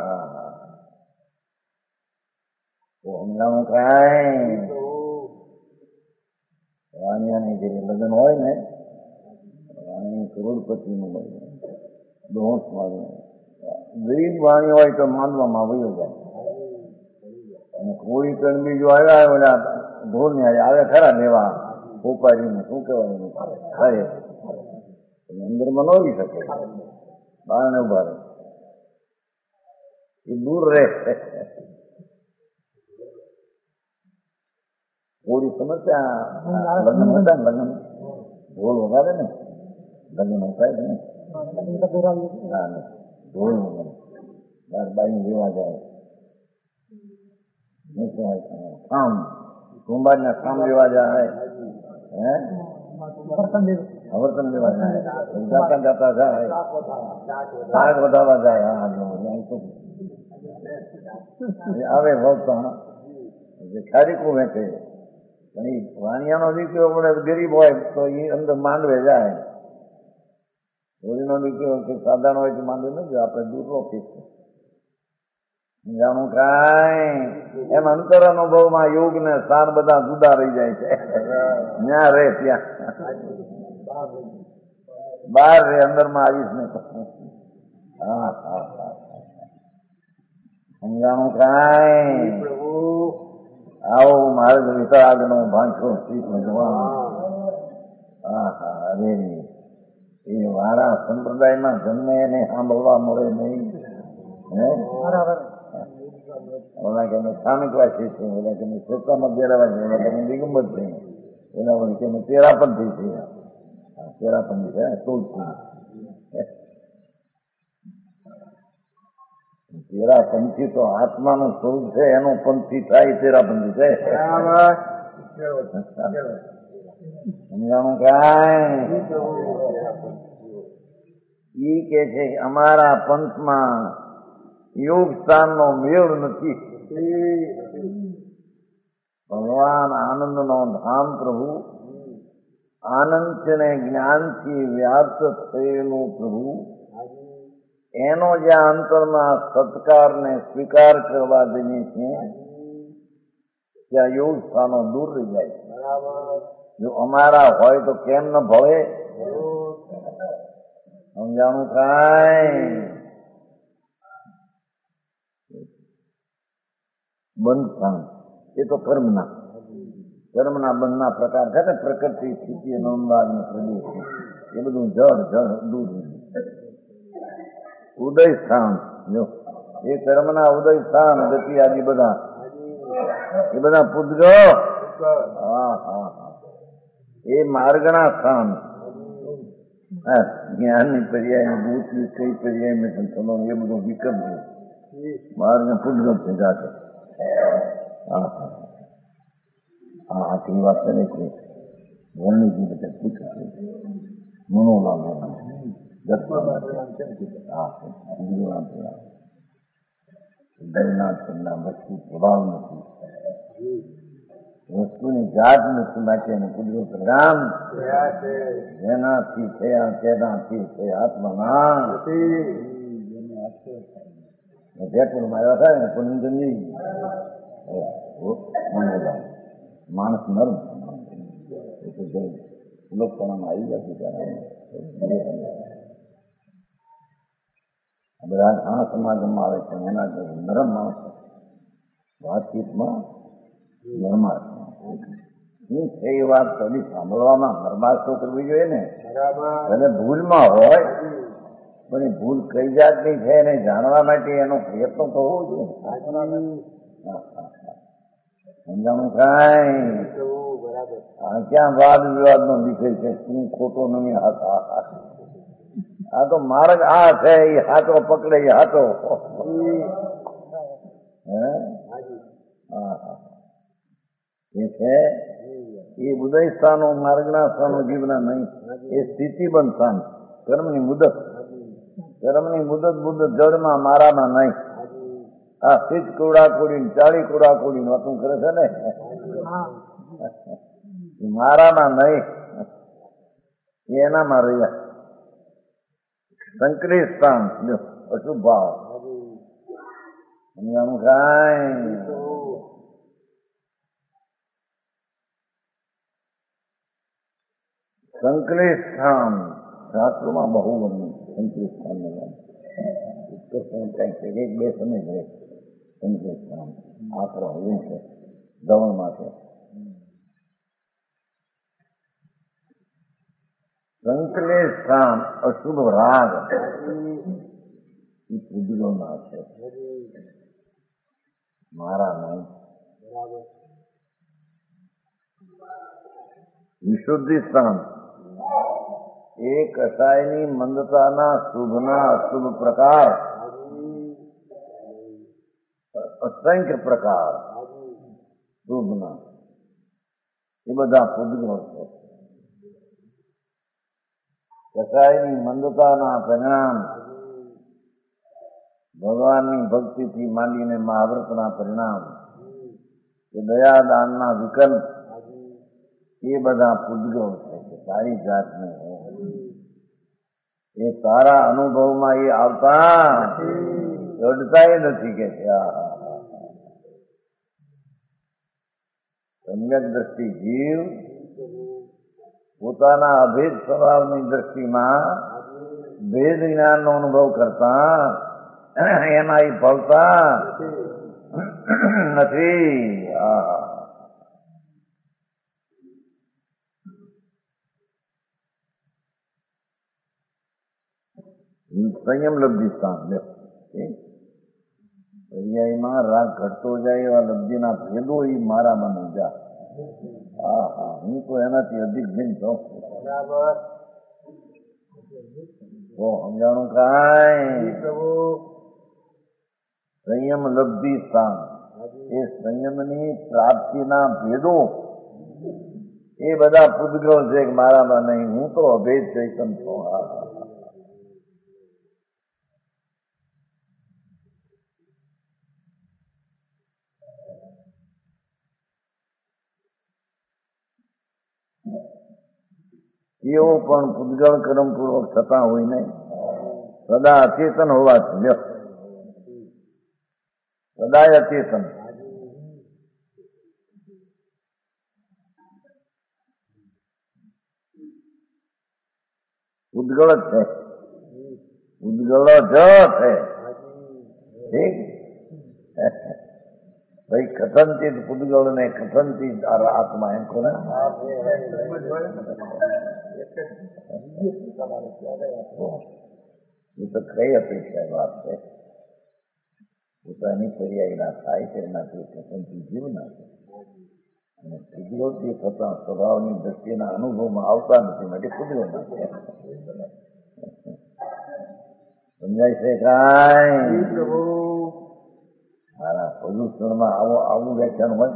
Speaker 1: સમજાણું કાંઈ? રાણિયાની જે લગ્ન હોય ને, રાણી કરોડપતિનું લગ્ન, દોષ વાળું ગરીબ વાણી હોય તો માનવામાં વયો જાય. અને કોઈ કણબી જો આવ્યા ઓલા ઢોલ ને આવે ખરા લેવા ઉપાડીને શું કહેવાય અંદરમાં ન આવી શકે, બહાર ને ઉભા રહે, એ દૂર રહે. થોડી સમસ્યા લગ્ન હતા ને, લગ્ન ઢોલ વગાડે ને, લગ્ન હતા જ ને, ઢોલ વગાડે બાર બાઈ લેવા જાય, કામ કુંભાર ના કામ લેવા જાય, વર્તન લેવા જાય, જતા જાય, શાક વધારવા જાય. આવે વળતા ખારીકું વેચે. વાણિયાનો દીકરો ગરીબ હોય તો એ અંદર માંડવે જાય, હોળીનો દીકરો કે સાધારણ હોય તો માંડવે ન જાય, આપણે દૂર રોકી. જાણું કાંઈ? એમ અંતર અનુભવમાં યોગ ને સાર બધા જુદા રહી જાય છે. ત્યાં રે ત્યાં બહાર રે, અંદરમાં આવીશ ને. સમજાણું કાંઈ? આવો માર્ગ વિતરાગ નો ભાંખો શ્રી ભગવાન. અરે એ વાળા સંપ્રદાયમાં જન્મે એને સાંભળવા મળે નહીં. ઓલા કે સ્થાનિકવાસી છે, ઓલા કે ક્ષેત્રમાં બેરાવા છે, ઓલા કે દિગંબર છે, ઓલા વળી કે તેરાપંથી છે, તેરાપંથી છે તુલસી. તેરાપંથી તો આત્માનું સ્વરૂપ છે, એનો પંથી થાય તેરાપંથી છે. સમજાણું કાંઈ? ઈ કે છે અમારા પંથમાં યોગ સ્થાનનો મેળ નથી. ભગવાન આનંદનો ધામ પ્રભુ, આનંદ છે ને જ્ઞાનથી વ્યાપ્ત થયેલું પ્રભુ, એનો જ્યાં અંતરમાં સત્કાર ને સ્વીકાર કરવા જઈએ છીએ ત્યાં યોગ સ્થાનો દૂર રહી જાય.
Speaker 2: બરાબર.
Speaker 1: જો અમારા હોય તો કેમ ન ભવે?
Speaker 2: જરૂર.
Speaker 1: સમજાણું કાંઈ? બંધ સ્થાન એ તો કર્મના બંધના પ્રકાર છે ને, પ્રકૃતિ સ્થિતિ નોંધાજ પ્રદેશ એ બધું જળ દૂર. ઉદય સ્થાન જો એ કર્મના ઉદય સ્થાન ગતિ આદિ બધા એ બધા પૂદગલ. હા હા હા, એ માર્ગના સ્થાન. જ્ઞાનની પર્યાય ભૂતની કઈ પર્યાય મેં એ બધું વિકલ્પ માર્ગ પૂદગલ ભેગા છે. હા હા હા, આટલી વાત કરે છે વર્ણિજી બધા પૂછે છે મનોલાલ વસ્તુ પ્રભાવ નથી, વસ્તુની જાત નથી, માટે એને કુદરત પરિણામ જેનાથી થયા તેનાથી થયા આત્મના જયપુરમાં આવ્યા થાય ને પુનંજનજી માણસ નર્મ લોકોનામાં આવી જશે ત્યારે બધા ઘણા સમાજમાં આવે છે એના જે નરમ માણસ વાતચીતમાં નરમાશમાં શું છે એ વાત કદી સાંભળવામાં નરમાશ તો કરવી જોઈએ ને. અને ભૂલમાં હોય પણ એ ભૂલ કઈ જાતની છે એને જાણવા માટે એનો પ્રયત્ન થવો જોઈએ. સમજાણું કાંઈ? આ ક્યાં વાદ વિવાદ નો વિષય છે? શું ખોટો નહીં? આ તો માર્ગ આ છે, એ હાથો પકડે એ હાથો. એ છે એ ઉદય સ્થાનો માર્ગના સ્થાનો જીવના નહીં. એ સ્થિતિબંધ સ્થાન કર્મની મુદત જળમાં મારામાં નહીં. આ સ્થિત કુડાકુડી 40 કુડાકુડી વાતું કરે છે ને, મારામાં નહીં, એનામાં રહ્યા. સંકલિત સ્થાન અશુભ ભાવ. સમજાણું કાંઈ? સંકલિત સ્થાન શાસ્ત્રોમાં બહુ વર્ણન સંકલિત સ્થાન કઈક એક બે સમય રહે. સંકલિત સ્થાન આકરો એવું છે ધવળમાં છે. સંકલિત સ્થાન અશુભ રાગ એ પૂજલોના છે, મારા નહીં. વિશુદ્ધિ સ્થાન એ કસાયની મંદતાના શુભના અશુભ પ્રકાર અસંખ્ય પ્રકાર શુભના એ બધા પૂજલો છે. કસાયની મંદતાના પરિણામ ભગવાનની ભક્તિથી માંડીને મહાવ્રતના પરિણામ કે દયાદાનના વિકલ્પ એ બધા પૂજગો છે કે સારી જાતને એ તારા અનુભવમાં એ આવતા ચડતાય નથી કે સમ્યક દ્રષ્ટિ જીવ પોતાના અભેદ સ્વભાવની દ્રષ્ટિમાં ભેદ જ્ઞાનનો અનુભવ કરતા એના એ ફળતા નથી. સંયમ લબ્ધિ સ્થાન પર્યાયમાં રાગ ઘટતો જાય એવા લબ્ધિના ભેદો એ મારામાં નહીં જા. હા હા, હું તો એનાથી અધિક ભિન્ન છું. સમજાણું કાંઈ? સંયમ લબ્ધિ સ્થાન એ સંયમની પ્રાપ્તિના ભેદો એ બધા પૂદગલ છે કે મારામાં નહીં, હું તો અભેદ ચૈતન છું. એવો પણ પૂદગલ કર્મપૂર્વક થતા હોય નહીં, સદા અચેતન હોવાથી સદાય અચેતન ઉદ્ગળ જ છે, ઉદ્ગળ જ છે. ઠીક ભાઈ, કથનચિત ઉદ્ગળ ને કથનચિત આત્મા એમ કોને એ તો કઈ અપેક્ષા વાત છે. પોતાની પર્યાય ના થાય તેનાથી કથનથી જીવ ના થાય અને ઉદ્ગળથી થતા સ્વભાવની દ્રષ્ટિના અનુભવમાં આવતા નથી માટે ઉદ્ગળ ના થાય. સમજાય છે કાંઈ? મારા પ્રદૂષણમાં આવું વ્યાખ્યાન હોય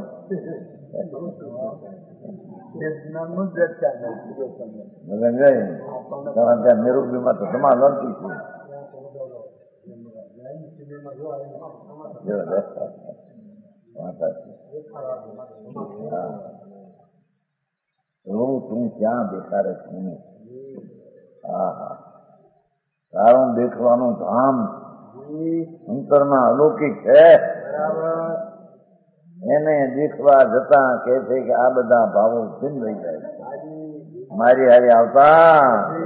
Speaker 1: ત્યાં નિરૂપીમાં તો તમા લડતી છું. તું ક્યાં દેખાડે છું? હા હા, તારું દેખવાનું ધામ અંતરમાં અલૌકિક છે. એને દેખવા જતા કે છે કે આ બધા ભાવો ભીન રહી જાય છે મારી હારી આવતા.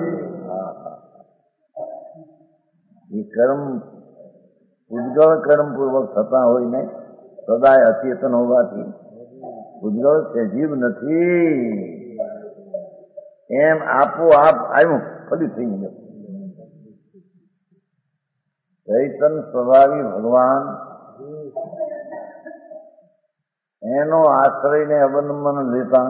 Speaker 1: એ કર્મ ઉદ્ગળ કર્મ પૂર્વક થતા હોય ને સદાય અચેતન હોવાથી ઉદ્ગળ છે, જીવ નથી એમ આપોઆપ આવ્યું ફરી થઈ ગયું. ચૈતન સ્વભાવી ભગવાન એનો આશ્રયને અવલંબન લેતા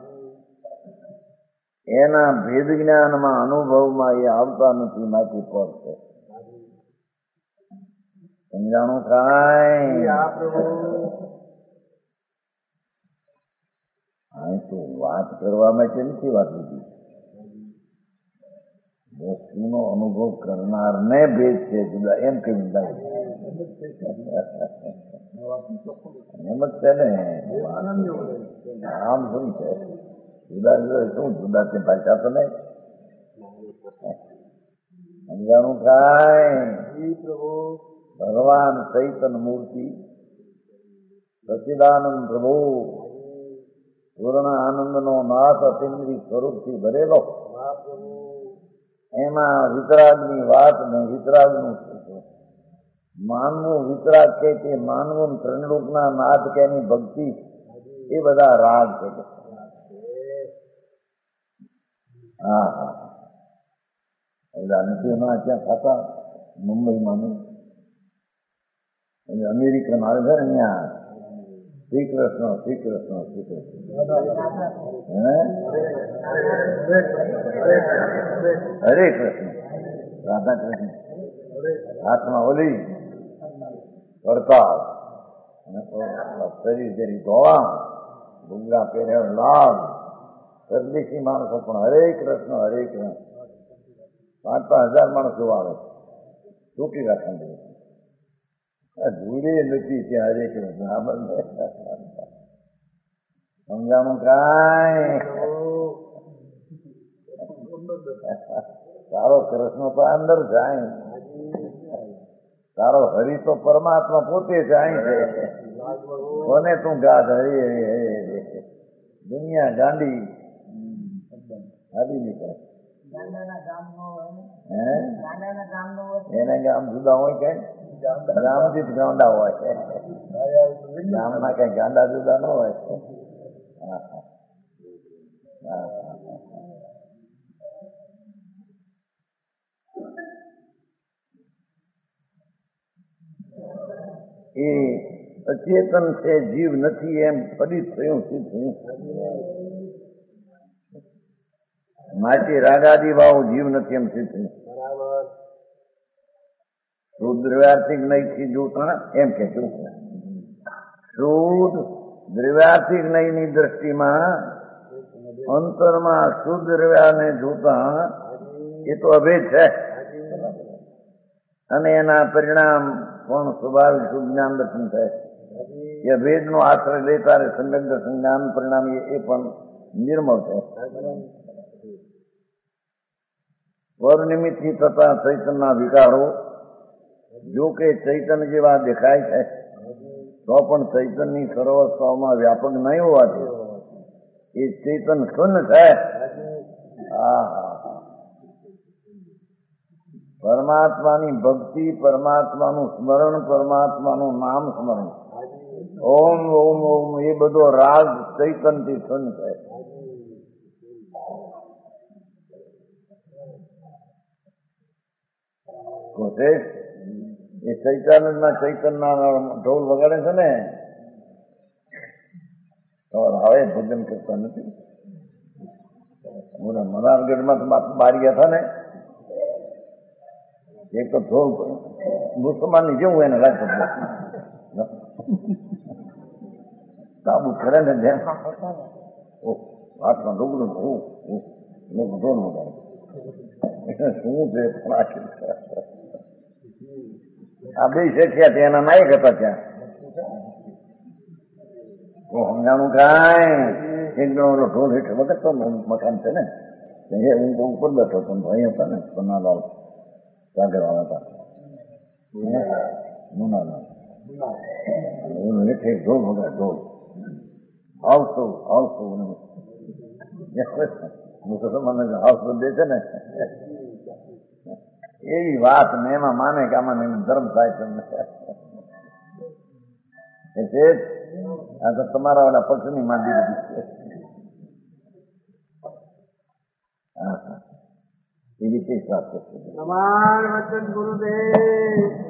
Speaker 1: એના ભેદ જ્ઞાનમાં અનુભવમાં એ આવતા નથી, માટી પર છે. સમજાણું કાંઈ? અહીં તો વાત કરવા માટે નથી વાત લીધી. વસ્તુનો અનુભવ કરનારને ભેદ છે જુદા એમ કઈ એમ જ છે ને. આમ શું છે જુદા જુદા શું જુદા તે ભાષા તો નહીં. સમજાણું કાંઈ? ભગવાન ચૈતન મૂર્તિ સચિદાનંદ પ્રભુ પૂર્ણ આનંદનો નાથ અતિન્દ્રિય સ્વરૂપથી ભરેલો એમાં વિતરાગની વાત ને વિતરાગનું માનવું વિતરાગ કે તે માનવું ત્રણરૂપના નાથ કે એની ભક્તિ એ બધા રાગ છે. હા હા, એટલે નદીઓમાં ત્યાં થતા મુંબઈમાં નહીં, અમેરિકન આવે છે ને અહીંયા શ્રી કૃષ્ણ શ્રી કૃષ્ણ શ્રી કૃષ્ણ હરે કૃષ્ણ રાધા કૃષ્ણ હાથમાં ઓલી કરતા શરીર જેરી ધોવા ડુંગરા પહેરે લાલ પરદેશી માણસો પણ હરે કૃષ્ણ 5,000 માણસો આવે તૂટી રાખવાનું ધૂળે નથી ત્યાં હરે કૃષ્ણ. આ બંને સમજાણું કાંઈ? તારો કૃષ્ણ તો અંદર જાય, તારો હરિ તો પરમાત્મા પોતે જાય છે. કોને તું ગાઢ હરી હરી હરી દુનિયા ગાંડી હારી નીકળે. એને ગામ જુદા હોય કઈ રામજીત ગાંડા હોય, ગામમાં કઈ ગાંડા જુદા ન હોય. એ અચેતન છે, જીવ નથી એમ ફરી થયું શું થયું? માટી રાગાદી ભાવ જીવ નથી એમ શું થયું? શુદ્ધ દ્રવ્યાર્થિક નહીથી જોતા એમ કે શું શુદ્ધ દ્રવ્યાર્થિક નહીની દ્રષ્ટિમાં અંતરમાં શુદ્ધ દ્રવ્યાને જોતા એ તો અભેદ છે અને એના પરિણામ પણ સ્વાભાવિક સુજ્ઞાન દર્શન થાય. એ ભેદનો આશ્રય લેતા સંલગ્ન સંજ્ઞાન પરિણામ એ પણ નિર્મળ છે. સ્વર નિમિત્તથી થતા ચૈતનના વિકારો જો કે ચૈતન્ય જેવા દેખાય છે તો પણ ચૈતનની સર્વસ્થાઓમાં વ્યાપક નહીં હોવાથી એ ચૈતન શૂન્ય છે. પરમાત્માની ભક્તિ, પરમાત્માનું સ્મરણ, પરમાત્માનું નામ સ્મરણ, ઓમ ઓમ ઓમ, એ બધો રાગ ચૈતનથી સન થાય. એ ચૈતનના ઢોલ વગાડે છે ને, હવે ભજન કરતા નથી. મનારગઢમાં તો બારી હતા ને, એક તો ઢોલ મુસલમાનની જેવું એને લાગતો કાબુ કરે ને જેમ હાથમાં ડુગડું ઢોલ વગાડે. શું છે આ બે શેખ્યા છે, એના નાયક હતા ત્યાં. સમજાણું કાંઈ એક જણો ઢોલ હેઠળ વગરતો મકાન છે ને, હું તો ઉપર બેઠો હતો, ભાઈ હતા ને પન્નાલાલ સાગરવાળા હતા, મુનાલાલ, હેઠે ઢોલ વગર ઢોલ આવતું આવતું મુસલમાન આવતું દે છે ને, એવી વાત ને એમાં માને કે આમાં એનો ધર્મ થાય તમને. આ તો તમારા વાળા પક્ષની માંડી બધી છે. એ રીતે વાત કરશે.
Speaker 2: નમઃ ગુરુદેવ.